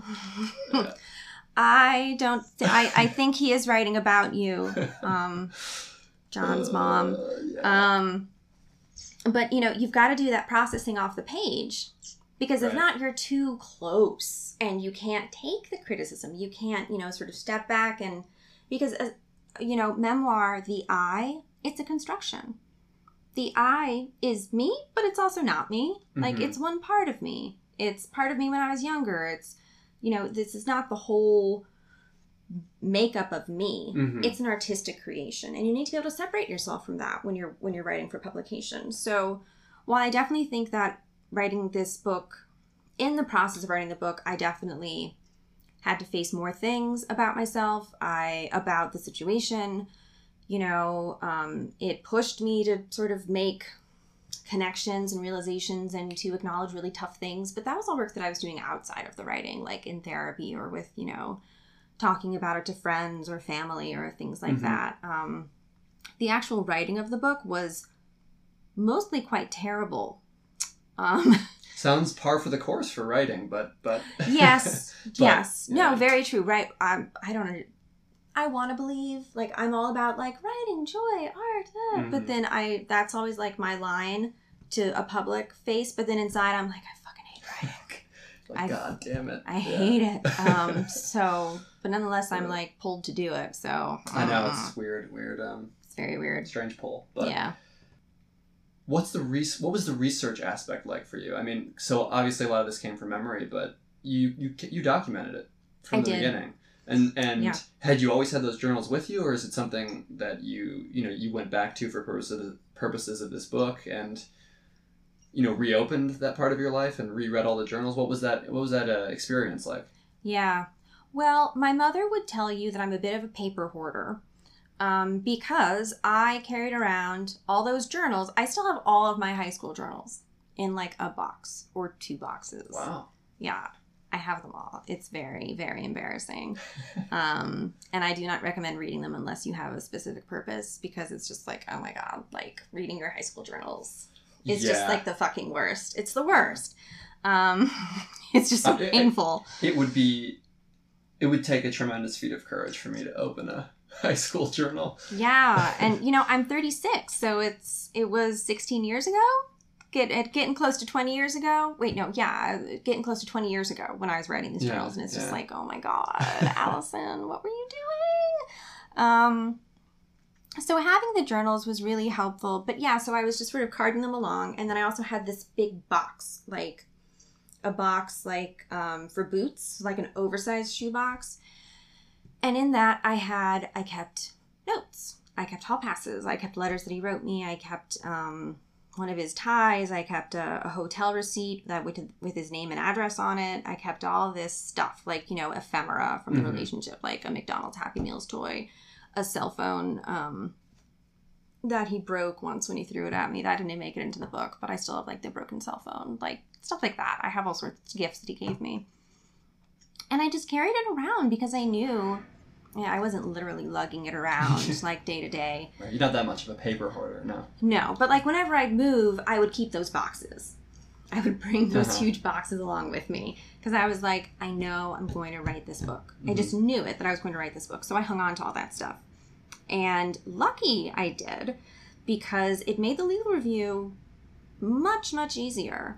I think he is writing about you, John's mom. But, you know, you've got to do that processing off the page, because if not, you're too close and you can't take the criticism. You can't, you know, sort of step back because, you know, memoir, the I, it's a construction. The I is me, but it's also not me. Like, it's one part of me. It's part of me when I was younger. It's, you know, this is not the whole makeup of me. Mhm. It's an artistic creation, and you need to be able to separate yourself from that when you're writing for publication. So while I definitely think that writing this book, in the process of writing the book, I definitely had to face more things about myself, about the situation. It pushed me to sort of make connections and realizations and to acknowledge really tough things. But that was all work that I was doing outside of the writing, like in therapy or with, talking about it to friends or family or things like that. The actual writing of the book was mostly quite terrible. Sounds par for the course for writing, but Yes, yes. yeah. No, very true. Right. I don't. I want to believe, like, I'm all about, like, writing, joy, art, but then that's always, like, my line to a public face, but then inside I'm like, I fucking hate writing. God damn it. I hate it. But nonetheless, I'm, like, pulled to do it, so. I know, it's weird, it's very weird. strange pull. But yeah. what was the research aspect like for you? I mean, so obviously a lot of this came from memory, but you documented it from the beginning. And yeah. Had you always had those journals with you, or is it something that you went back to for purposes of this book and reopened that part of your life and reread all the journals? What was that experience like? Yeah. Well, my mother would tell you that I'm a bit of a paper hoarder. Because I carried around all those journals. I still have all of my high school journals in like a box or 2 boxes. Wow. Yeah, I have them all. It's very, very embarrassing. And I do not recommend reading them unless you have a specific purpose, because it's just like, oh my God, like reading your high school journals is just like the fucking worst. It's the worst. It's just so painful. It would take a tremendous feat of courage for me to open a high school journal. Yeah, and I'm 36, so it was 16 years ago. Getting close to 20 years ago. Wait, no, yeah, getting close to 20 years ago when I was writing these journals, and it's just like, oh my God, Allison, what were you doing? So having the journals was really helpful, but yeah, so I was just sort of carting them along, and then I also had this big box, like a box for boots, like an oversized shoe box. And in that, I kept notes. I kept hall passes. I kept letters that he wrote me. I kept one of his ties. I kept a hotel receipt that with his name and address on it. I kept all this stuff, like, ephemera from the relationship, like a McDonald's Happy Meals toy, a cell phone that he broke once when he threw it at me. That didn't make it into the book, but I still have, like, the broken cell phone, like, stuff like that. I have all sorts of gifts that he gave me. And I just carried it around because I knew... Yeah, I wasn't literally lugging it around like day to day. Right. You're not that much of a paper hoarder, no. No, but like whenever I'd move, I would keep those boxes. I would bring those huge boxes along with me because I was like, I know I'm going to write this book. I just knew it that I was going to write this book. So I hung on to all that stuff. And lucky I did, because it made the legal review much, much easier.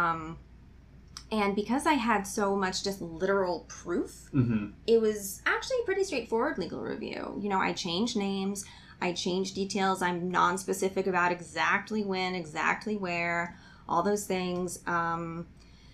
And because I had so much just literal proof, it was actually a pretty straightforward legal review. I changed names, I changed details, I'm non-specific about exactly when, exactly where, all those things. And,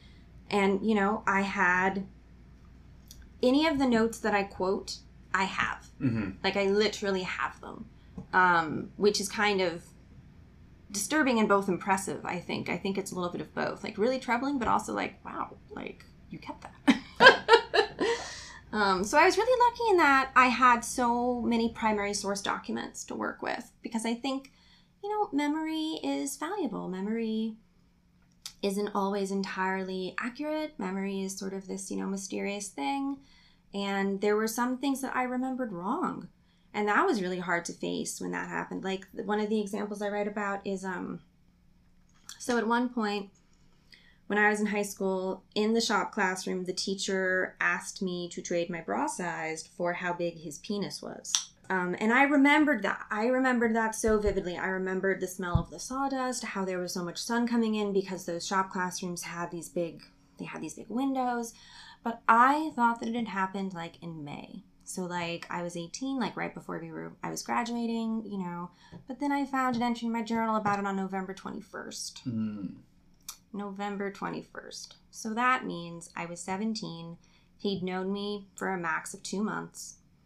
I had any of the notes that I quote, I have. Like, I literally have them, which is kind of disturbing and both impressive, I think. I think it's a little bit of both. Like, really troubling, but also like, wow, like, you kept that. So I was really lucky in that I had so many primary source documents to work with, because I think, memory is valuable. Memory isn't always entirely accurate. Memory is sort of this, mysterious thing. And there were some things that I remembered wrong. And that was really hard to face when that happened. Like, one of the examples I write about is, so at one point when I was in high school, in the shop classroom, the teacher asked me to trade my bra size for how big his penis was. And I remembered that. I remembered that so vividly. I remembered the smell of the sawdust, how there was so much sun coming in because those shop classrooms had these big windows. But I thought that it had happened like in May. So, like, I was 18, like, right before I was graduating, But then I found an entry in my journal about it on November 21st. November 21st. So that means I was 17. He'd known me for a max of 2 months.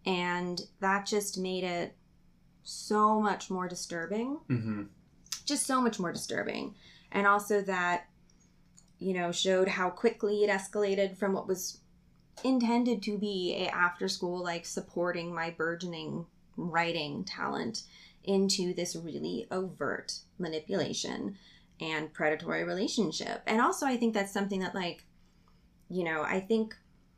And that just made it so much more disturbing. Mm-hmm. Just so much more disturbing. And also that, you know, showed how quickly it escalated from what was intended to be a after school, like, supporting my burgeoning writing talent into this really overt manipulation and predatory relationship. And also, I think that's something that, like, you know, I think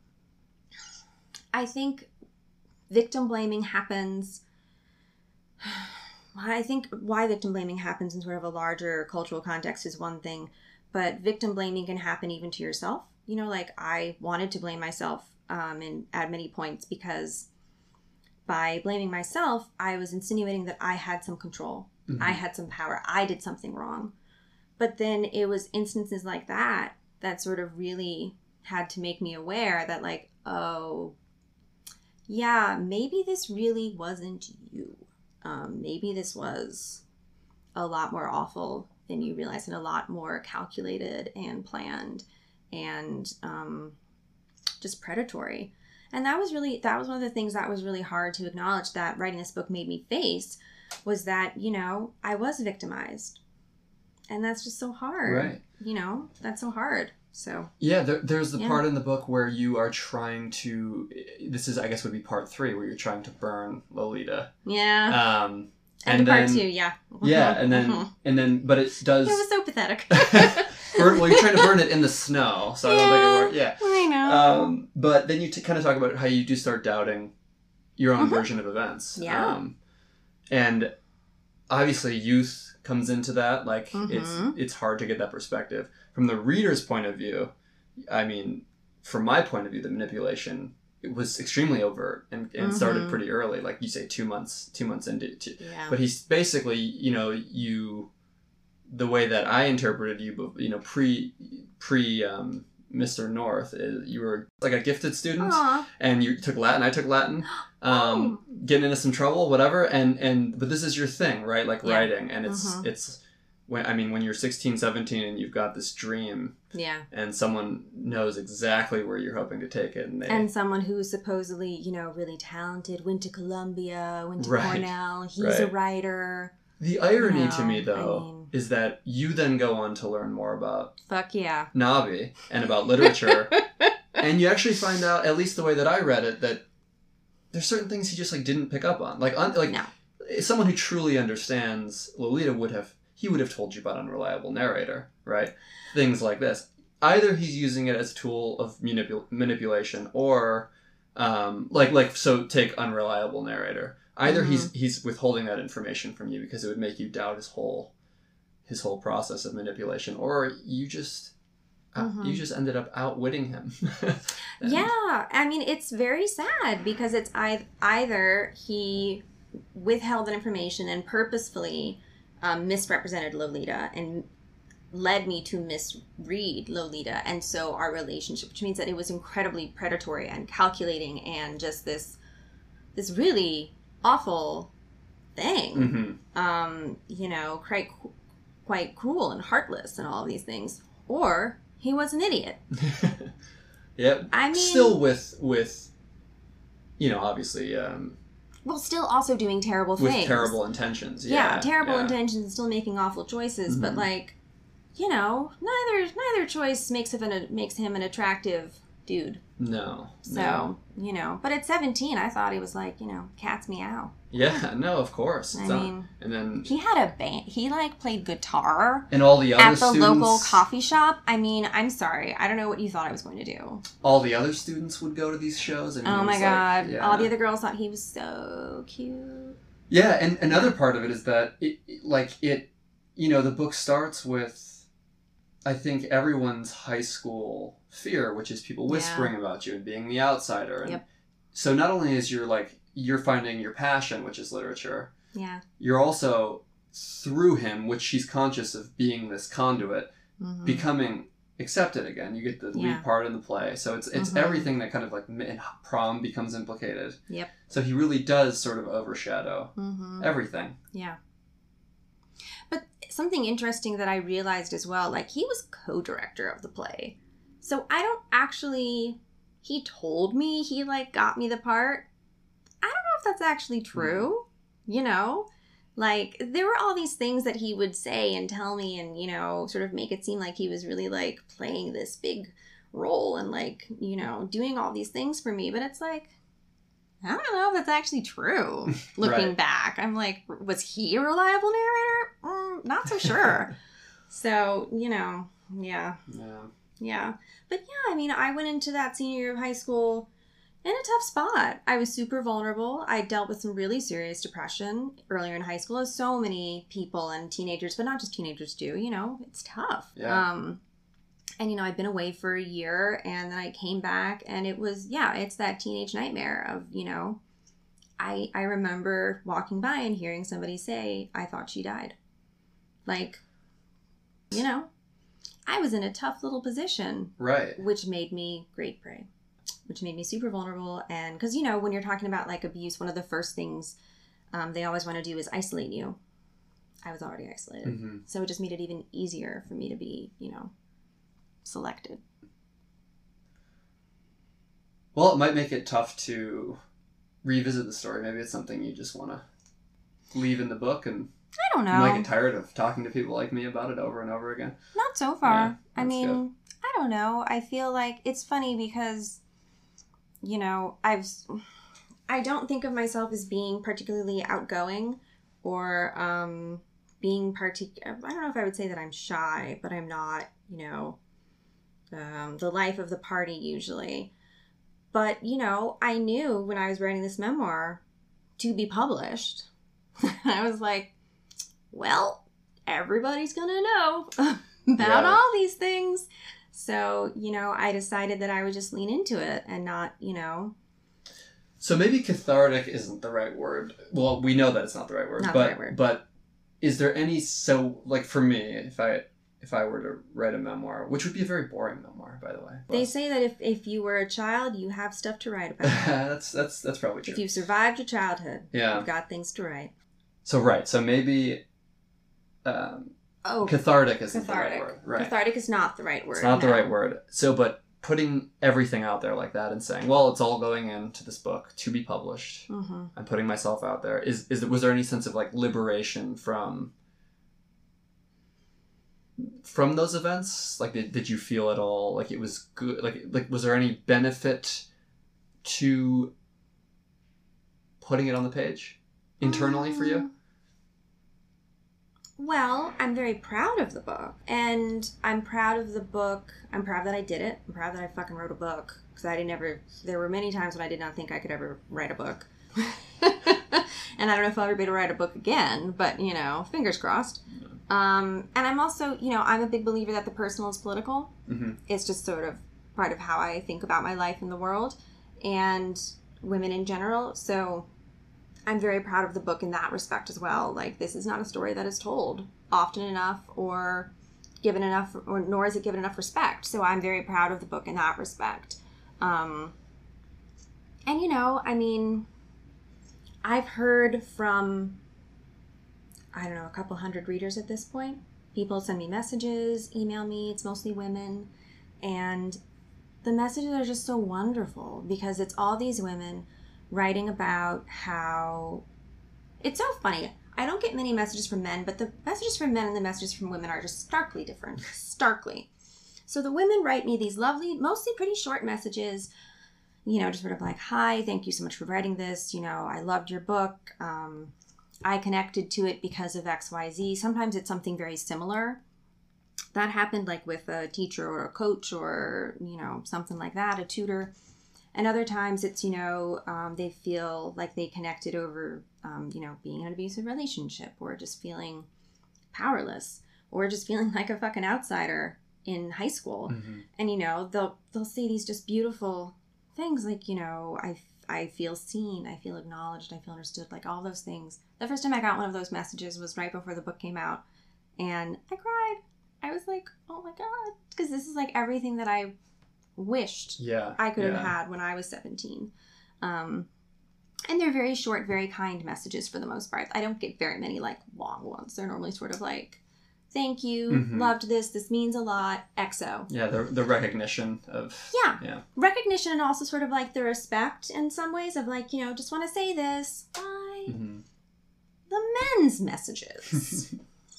victim blaming happens. I think why victim blaming happens in sort of a larger cultural context is one thing, but victim blaming can happen even to yourself. You know, like, I wanted to blame myself at many points, because by blaming myself, I was insinuating that I had some control. Mm-hmm. I had some power. I did something wrong. But then it was instances like that that sort of really had to make me aware that, like, oh, yeah, maybe this really wasn't you. Maybe this was a lot more awful than you realize, and a lot more calculated and planned and just predatory. And that was one of the things that was really hard to acknowledge, that writing this book made me face, was that, you know, I was victimized. And that's just so hard. Right. You know, that's so hard. So yeah, there's the part in the book where you are trying to, this is, I guess, would be part 3, where you're trying to burn Lolita. Yeah. And part then, 2, yeah. Yeah, and then, but it does. It was so pathetic. Well, you're trying to burn it in the snow, so I don't think it worked. Yeah. I know. But then you kind of talk about how you do start doubting your own version of events. Yeah. And obviously youth comes into that. Like, it's hard to get that perspective. From the reader's point of view, I mean, from my point of view, the manipulation, it was extremely overt and started pretty early. Like you say, 2 months into it. Yeah. But he's basically, you know, the way that I interpreted you, you know, pre Mr. North, is you were like a gifted student. Aww. And you took Latin. I took Latin. Getting into some trouble, whatever. But this is your thing, right? Like writing, and it's when you're 16, 17 and you've got this dream. Yeah. And someone knows exactly where you're hoping to take it, and someone who's supposedly, you know, really talented, went to Columbia, went to Cornell. He's a writer. The irony to me, though, is that you then go on to learn more about Nabi and about literature, and you actually find out, at least the way that I read it, that there's certain things he just, like, didn't pick up on. Someone who truly understands Lolita would have told you about Unreliable Narrator, right? Things like this. Either he's using it as a tool of manipulation, or so take Unreliable Narrator. Either he's withholding that information from you because it would make you doubt his whole process of manipulation, or you just ended up outwitting him. Yeah, I mean, it's very sad, because it's either he withheld that information and purposefully misrepresented Lolita and led me to misread Lolita, and so our relationship, which means that it was incredibly predatory and calculating and just this really awful thing. You know, quite cruel and heartless and all of these things. Or he was an idiot. Yeah. I mean, still with you know, obviously well, still also doing terrible things. With terrible intentions. Terrible intentions, and still making awful choices, but, like, you know, neither choice makes him an attractive dude. No. So, you know, but at 17, I thought he was like, you know, cat's meow. Yeah, no, of course. I mean, and then he had a band. He, like, played guitar. And all the other at the students, local coffee shop. I mean, I'm sorry. I don't know what you thought I was going to do. All the other students would go to these shows. And oh my God. Like, all the other girls thought he was so cute. Yeah, and another part of it is that, you know, the book starts with, I think, everyone's high school fear, which is people whispering about you and being the outsider. And so not only is you're finding your passion, which is literature. Yeah. You're also, through him, which he's conscious of being this conduit, becoming accepted again. You get the lead part in the play. So it's everything that kind of, like, prom becomes implicated. Yep. So he really does sort of overshadow everything. Yeah. But something interesting that I realized as well, like, he was co-director of the play. So I don't actually, he told me he, like, got me the part. I if that's actually true. You know, like there were all these things that he would say and tell me and, you know, sort of make it seem like he was really like playing this big role and like, you know, doing all these things for me. But it's like, I don't know if that's actually true. Looking Right. back, I'm like, was he a reliable narrator? Not so sure. So, you know, yeah. But yeah, I mean, I went into that senior year of high school in a tough spot. I was super vulnerable. I dealt with some really serious depression earlier in high school, as so many people and teenagers, but not just teenagers do, you know, it's tough. Yeah. And, you know, I'd been away for a year and then I came back and it was, yeah, it's that teenage nightmare of, you know, I remember walking by and hearing somebody say, I thought she died. Like, you know, I was in a tough little position. Right. Which made me great prey. Which made me super vulnerable. And because, you know, when you're talking about like abuse, one of the first things they always want to do is isolate you. I was already isolated. Mm-hmm. So it just made it even easier for me to be, you know, selected. Well, it might make it tough to revisit the story. Maybe it's something you just want to leave in the book, and I don't know. you might get tired of talking to people like me about it over and over again. Not so far. Yeah, I that's mean, good. I don't know. I feel like it's funny because, you know, I don't think of myself as being particularly outgoing or being I don't know if I would say that I'm shy, but I'm not, you know, the life of the party usually. But, you know, I knew when I was writing this memoir to be published, I was like, well, everybody's going to know about all these things. So, you know, I decided that I would just lean into it and not, you know. So maybe cathartic isn't the right word. Well, we know that it's not the right word. Not but, the right word. But is there any, so, like for me, if I were to write a memoir, which would be a very boring memoir, by the way. They say that if you were a child, you have stuff to write about. that's probably true. If you've survived your childhood, Yeah. you've got things to write. So maybe cathartic isn't the right word. Right. Cathartic is not the right word. It's not the no. right word. So, but putting everything out there like that and saying, well, it's all going into this book to be published. Mm-hmm. I'm putting myself out there. Was there any sense of like liberation from those events? Like, did you feel at all like it was good? Like was there any benefit to putting it on the page internally for you? Well, I'm very proud of the book. And I'm proud of the book. I'm proud that I did it. I'm proud that I fucking wrote a book. Because there were many times when I did not think I could ever write a book. And I don't know if I'll ever be able to write a book again. But, you know, fingers crossed. And I'm also, you know, I'm a big believer that the personal is political. Mm-hmm. It's just sort of part of how I think about my life in the world. And women in general. So I'm very proud of the book in that respect as well. Like, this is not a story that is told often enough or given enough, or nor is it given enough respect. So I'm very proud of the book in that respect. And, you know, I mean, I've heard from, I don't know, a couple hundred readers at this point. People send me messages, email me. It's mostly women. And the messages are just so wonderful because it's all these women writing about how it's so funny. I don't get many messages from men, but the messages from men and the messages from women are just starkly different. Starkly. So the women write me these lovely, mostly pretty short messages, you know, just sort of like, hi, thank you so much for writing this. You know, I loved your book. I connected to it because of XYZ. Sometimes it's something very similar. That happened like with a teacher or a coach or, you know, something like that, a tutor. And other times it's, you know, they feel like they connected over, you know, being in an abusive relationship or just feeling powerless or just feeling like a fucking outsider in high school. Mm-hmm. And, you know, they'll say these just beautiful things like, you know, I feel seen, I feel acknowledged, I feel understood, like all those things. The first time I got one of those messages was right before the book came out. And I cried. I was like, oh my God. Because this is like everything that I wished I could have had when I was 17. And they're very short, very kind messages for the most part. I don't get very many like long ones. They're normally sort of like thank you, Mhm. loved this means a lot, XO. Yeah, the recognition of... Yeah. Recognition, and also sort of like the respect in some ways of like, just want to say this. Bye. Mm-hmm. The men's messages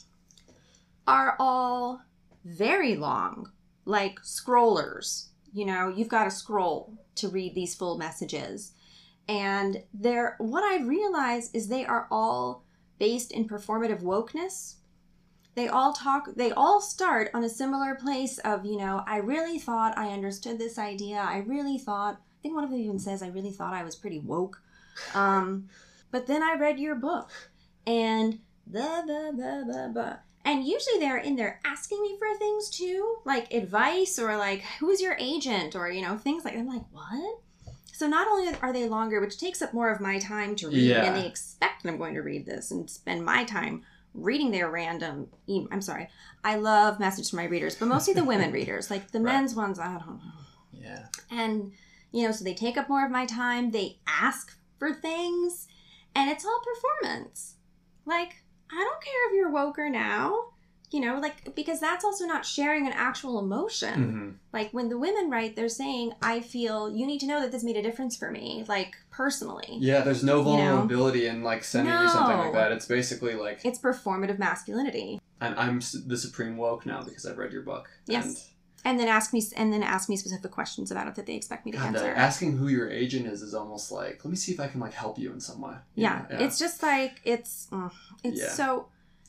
are all very long, like scrollers. You've got to scroll to read these full messages. And what I realized is they are all based in performative wokeness. They all start on a similar place of, I really thought I understood this idea. I think one of them even says, I really thought I was pretty woke. But then I read your book and blah, blah, blah, blah, blah. And usually they're in there asking me for things too, like advice or like, who's your agent, or, things like that. I'm like, what? So not only are they longer, which takes up more of my time to read, and they expect I'm going to read this and spend my time reading their random I'm sorry. I love messages from my readers, but mostly the women readers. Like the men's ones, I don't know. Yeah. And, so they take up more of my time. They ask for things, and it's all performance. Like, I don't care if you're woker now, because that's also not sharing an actual emotion. Mm-hmm. Like when the women write, they're saying, I feel you need to know that this made a difference for me, like personally. Yeah, there's no vulnerability in like sending you something like that. It's basically like... It's performative masculinity. I'm the supreme woke now because I've read your book. Yes. And then ask me specific questions about it that they expect me to answer. Asking who your agent is almost like, let me see if I can like help you in some way. Yeah. It's just like, it's so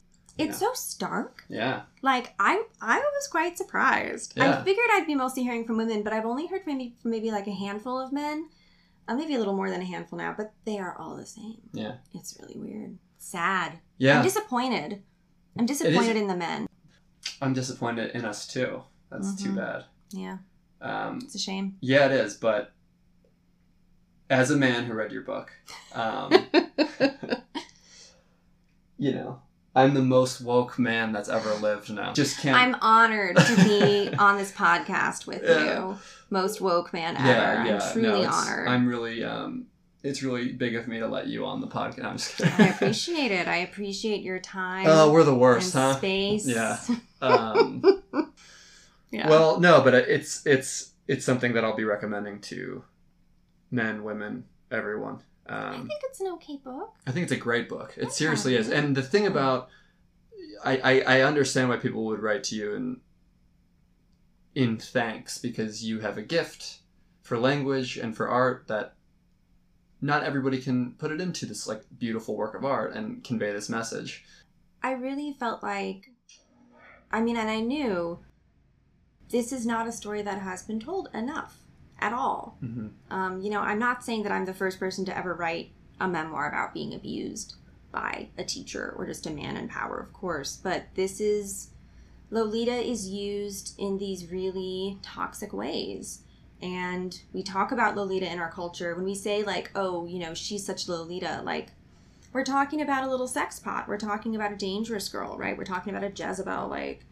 stark. Yeah. Like I was quite surprised. Yeah. I figured I'd be mostly hearing from women, but I've only heard from maybe like a handful of men. Maybe a little more than a handful now, but they are all the same. Yeah. It's really weird. Sad. Yeah. I'm disappointed. I'm disappointed in the men. I'm disappointed in us too. That's too bad. Yeah. It's a shame. Yeah, it is. But as a man who read your book, I'm the most woke man that's ever lived now. Just can't. I'm honored to be on this podcast with you. Most woke man ever. Yeah. I'm truly honored. I'm really, it's really big of me to let you on the podcast. I'm just kidding. I appreciate it. I appreciate your time. Oh, we're the worst, and huh? Space. Yeah. Yeah. Well, no, but it's something that I'll be recommending to men, women, everyone. I think it's an okay book. I think it's a great book. It seriously is. And the thing about, I understand why people would write to you in thanks, because you have a gift for language and for art that not everybody can put it into this like beautiful work of art and convey this message. I really felt like, and I knew this is not a story that has been told enough at all. Mm-hmm. I'm not saying that I'm the first person to ever write a memoir about being abused by a teacher or just a man in power, of course. But Lolita is used in these really toxic ways. And we talk about Lolita in our culture. When we say like, oh, she's such Lolita, like we're talking about a little sex pot. We're talking about a dangerous girl, right? We're talking about a Jezebel, like,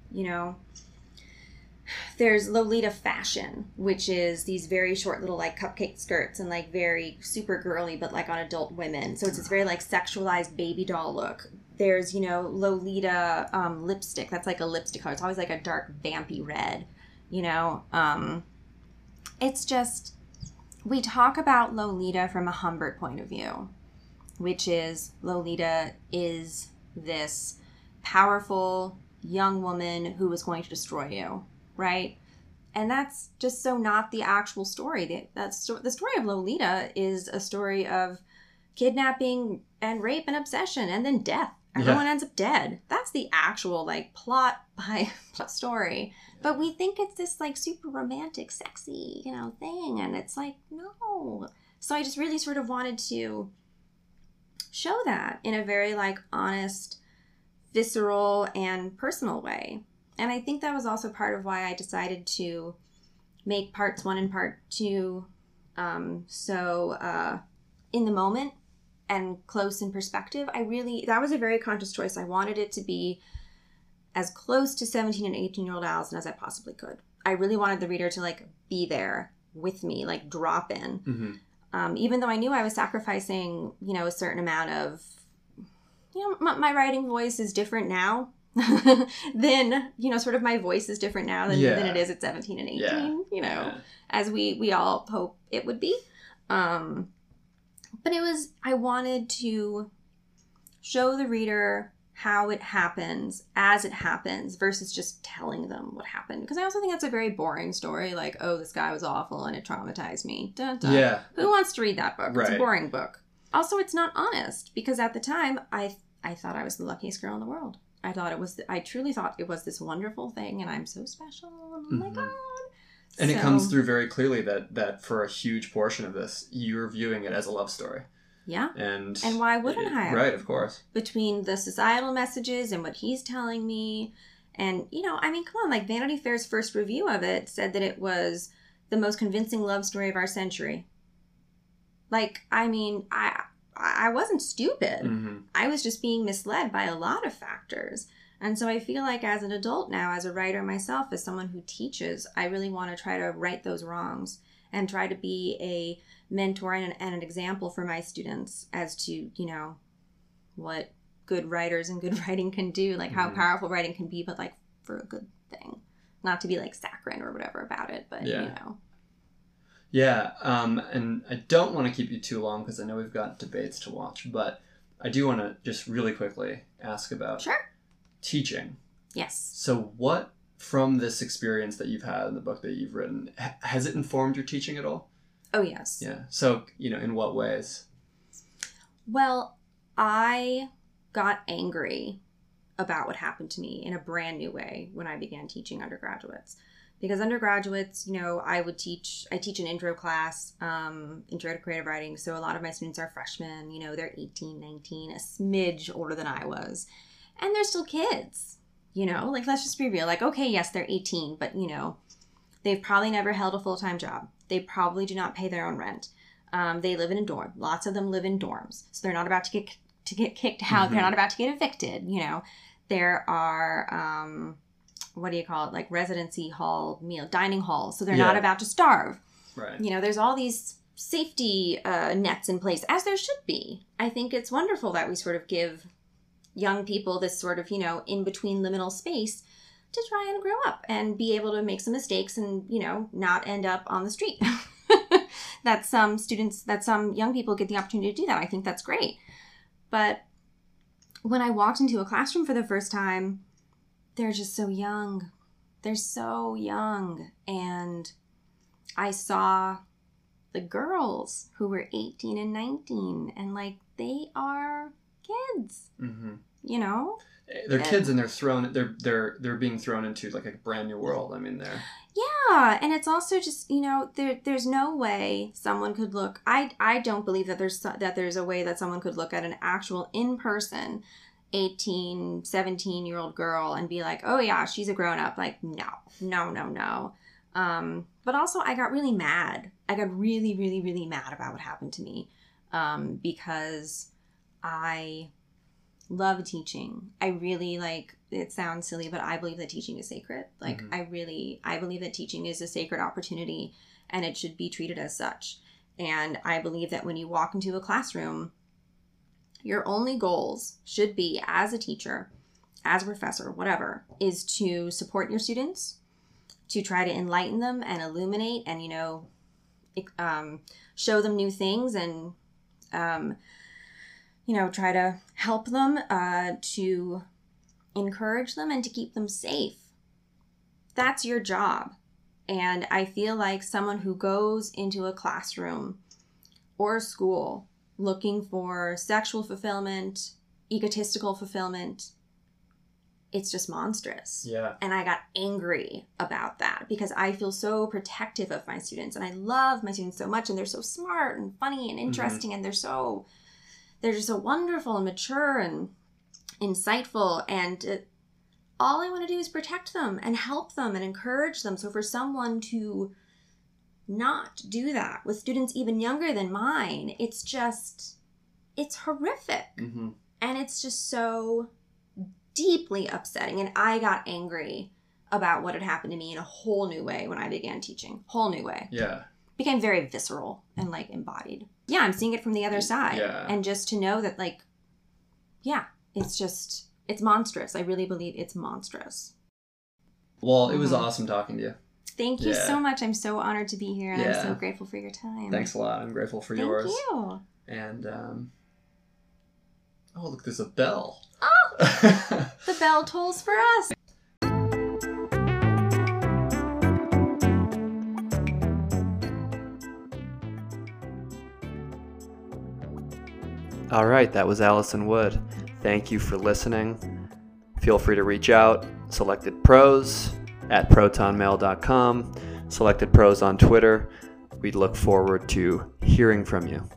There's Lolita fashion, which is these very short little like cupcake skirts and like very super girly, but like on adult women. So it's this very like sexualized baby doll look. There's, Lolita lipstick. That's like a lipstick color. It's always like a dark vampy red, It's just, we talk about Lolita from a Humbert point of view, which is Lolita is this powerful young woman who is going to destroy you. Right? And that's just so not the actual story. The story of Lolita is a story of kidnapping and rape and obsession and then death. Everyone ends up dead. That's the actual like plot story. But we think it's this like super romantic, sexy, thing. And it's like, no. So I just really sort of wanted to show that in a very like honest, visceral, and personal way. And I think that was also part of why I decided to make parts 1 and part 2 so in the moment and close in perspective. That was a very conscious choice. I wanted it to be as close to 17 and 18-year-old Allison as I possibly could. I really wanted the reader to like be there with me, like drop in. Mm-hmm. Even though I knew I was sacrificing, a certain amount of, my writing voice is different now. then, sort of my voice is different now than it is at 17 and 18, as we all hope it would be. But I wanted to show the reader how it happens as it happens versus just telling them what happened. Because I also think that's a very boring story. Like, oh, this guy was awful and it traumatized me. Dun, dun. Yeah. Who wants to read that book? Right. It's a boring book. Also, it's not honest because at the time I thought I was the luckiest girl in the world. I truly thought it was this wonderful thing and I'm so special. Oh my God. And it comes through very clearly that for a huge portion of this, you're viewing it as a love story. Yeah. And why wouldn't I? Right, of course. Between the societal messages and what he's telling me. And, come on, like Vanity Fair's first review of it said that it was the most convincing love story of our century. Like, I wasn't stupid. Mm-hmm. I was just being misled by a lot of factors. And so I feel like as an adult now, as a writer myself, as someone who teaches, I really want to try to right those wrongs and try to be a mentor and an example for my students as to, what good writers and good writing can do, like how powerful writing can be, but like for a good thing. Not to be like saccharine or whatever about it, but Yeah, and I don't want to keep you too long because I know we've got debates to watch, but I do want to just really quickly ask about teaching. Yes. So what, from this experience that you've had in the book that you've written, has it informed your teaching at all? Oh, yes. Yeah. So, in what ways? Well, I got angry about what happened to me in a brand new way when I began teaching undergraduates. Because undergraduates, I teach an intro class, intro to creative writing. So a lot of my students are freshmen, they're 18, 19, a smidge older than I was. And they're still kids, like, let's just be real. Like, okay, yes, they're 18, but, they've probably never held a full-time job. They probably do not pay their own rent. They live in a dorm. Lots of them live in dorms. So they're not about to get kicked out. Mm-hmm. They're not about to get evicted. There are, what do you call it? Like residency hall, dining halls. So they're not about to starve. Right. There's all these safety nets in place, as there should be. I think it's wonderful that we sort of give young people this sort of, in-between liminal space to try and grow up and be able to make some mistakes and, not end up on the street. That some young people get the opportunity to do that. I think that's great. But when I walked into a classroom for the first time, they're just so young. They're so young. And I saw the girls who were 18 and 19 and like, they are kids, They're kids and they're being thrown into like a brand new world. Yeah, and it's also just, there's no way someone could look. I don't believe that there's a way that someone could look at an actual in-person 18, 17-year-old girl and be like, oh yeah, she's a grown-up. Like, no. But also I got really mad. I got really, really, really mad about what happened to me because I love teaching. I really it sounds silly, but I believe that teaching is sacred. Like, mm-hmm. I believe that teaching is a sacred opportunity and it should be treated as such. And I believe that when you walk into a classroom, your only goals should be, as a teacher, as a professor, whatever, is to support your students, to try to enlighten them and illuminate and, show them new things and, try to help them, to encourage them and to keep them safe. That's your job. And I feel like someone who goes into a classroom or a school looking for sexual fulfillment, egotistical fulfillment, it's just monstrous. Yeah. And I got angry about that because I feel so protective of my students and I love my students so much and they're so smart and funny and interesting and they're just so wonderful and mature and insightful, and all I want to do is protect them and help them and encourage them. So for someone to not do that with students even younger than mine, it's horrific. Mm-hmm. And it's just so deeply upsetting. And I got angry about what had happened to me in a whole new way when I began teaching. Whole new way. Yeah. Became very visceral and embodied. Yeah, I'm seeing it from the other side. Yeah. And just to know that it's just it's monstrous. I really believe it's monstrous. Well, it was awesome talking to you. Thank you Yeah. so much. I'm so honored to be here, and I'm Yeah. so grateful for your time. Thanks a lot. I'm grateful for Thank yours. you. And, oh, look, there's a bell. Oh, the bell tolls for us. All right, that was Allison Wood. Thank you for listening. Feel free to reach out. Selected Pros at protonmail.com. Selected Pros on Twitter. We look forward to hearing from you.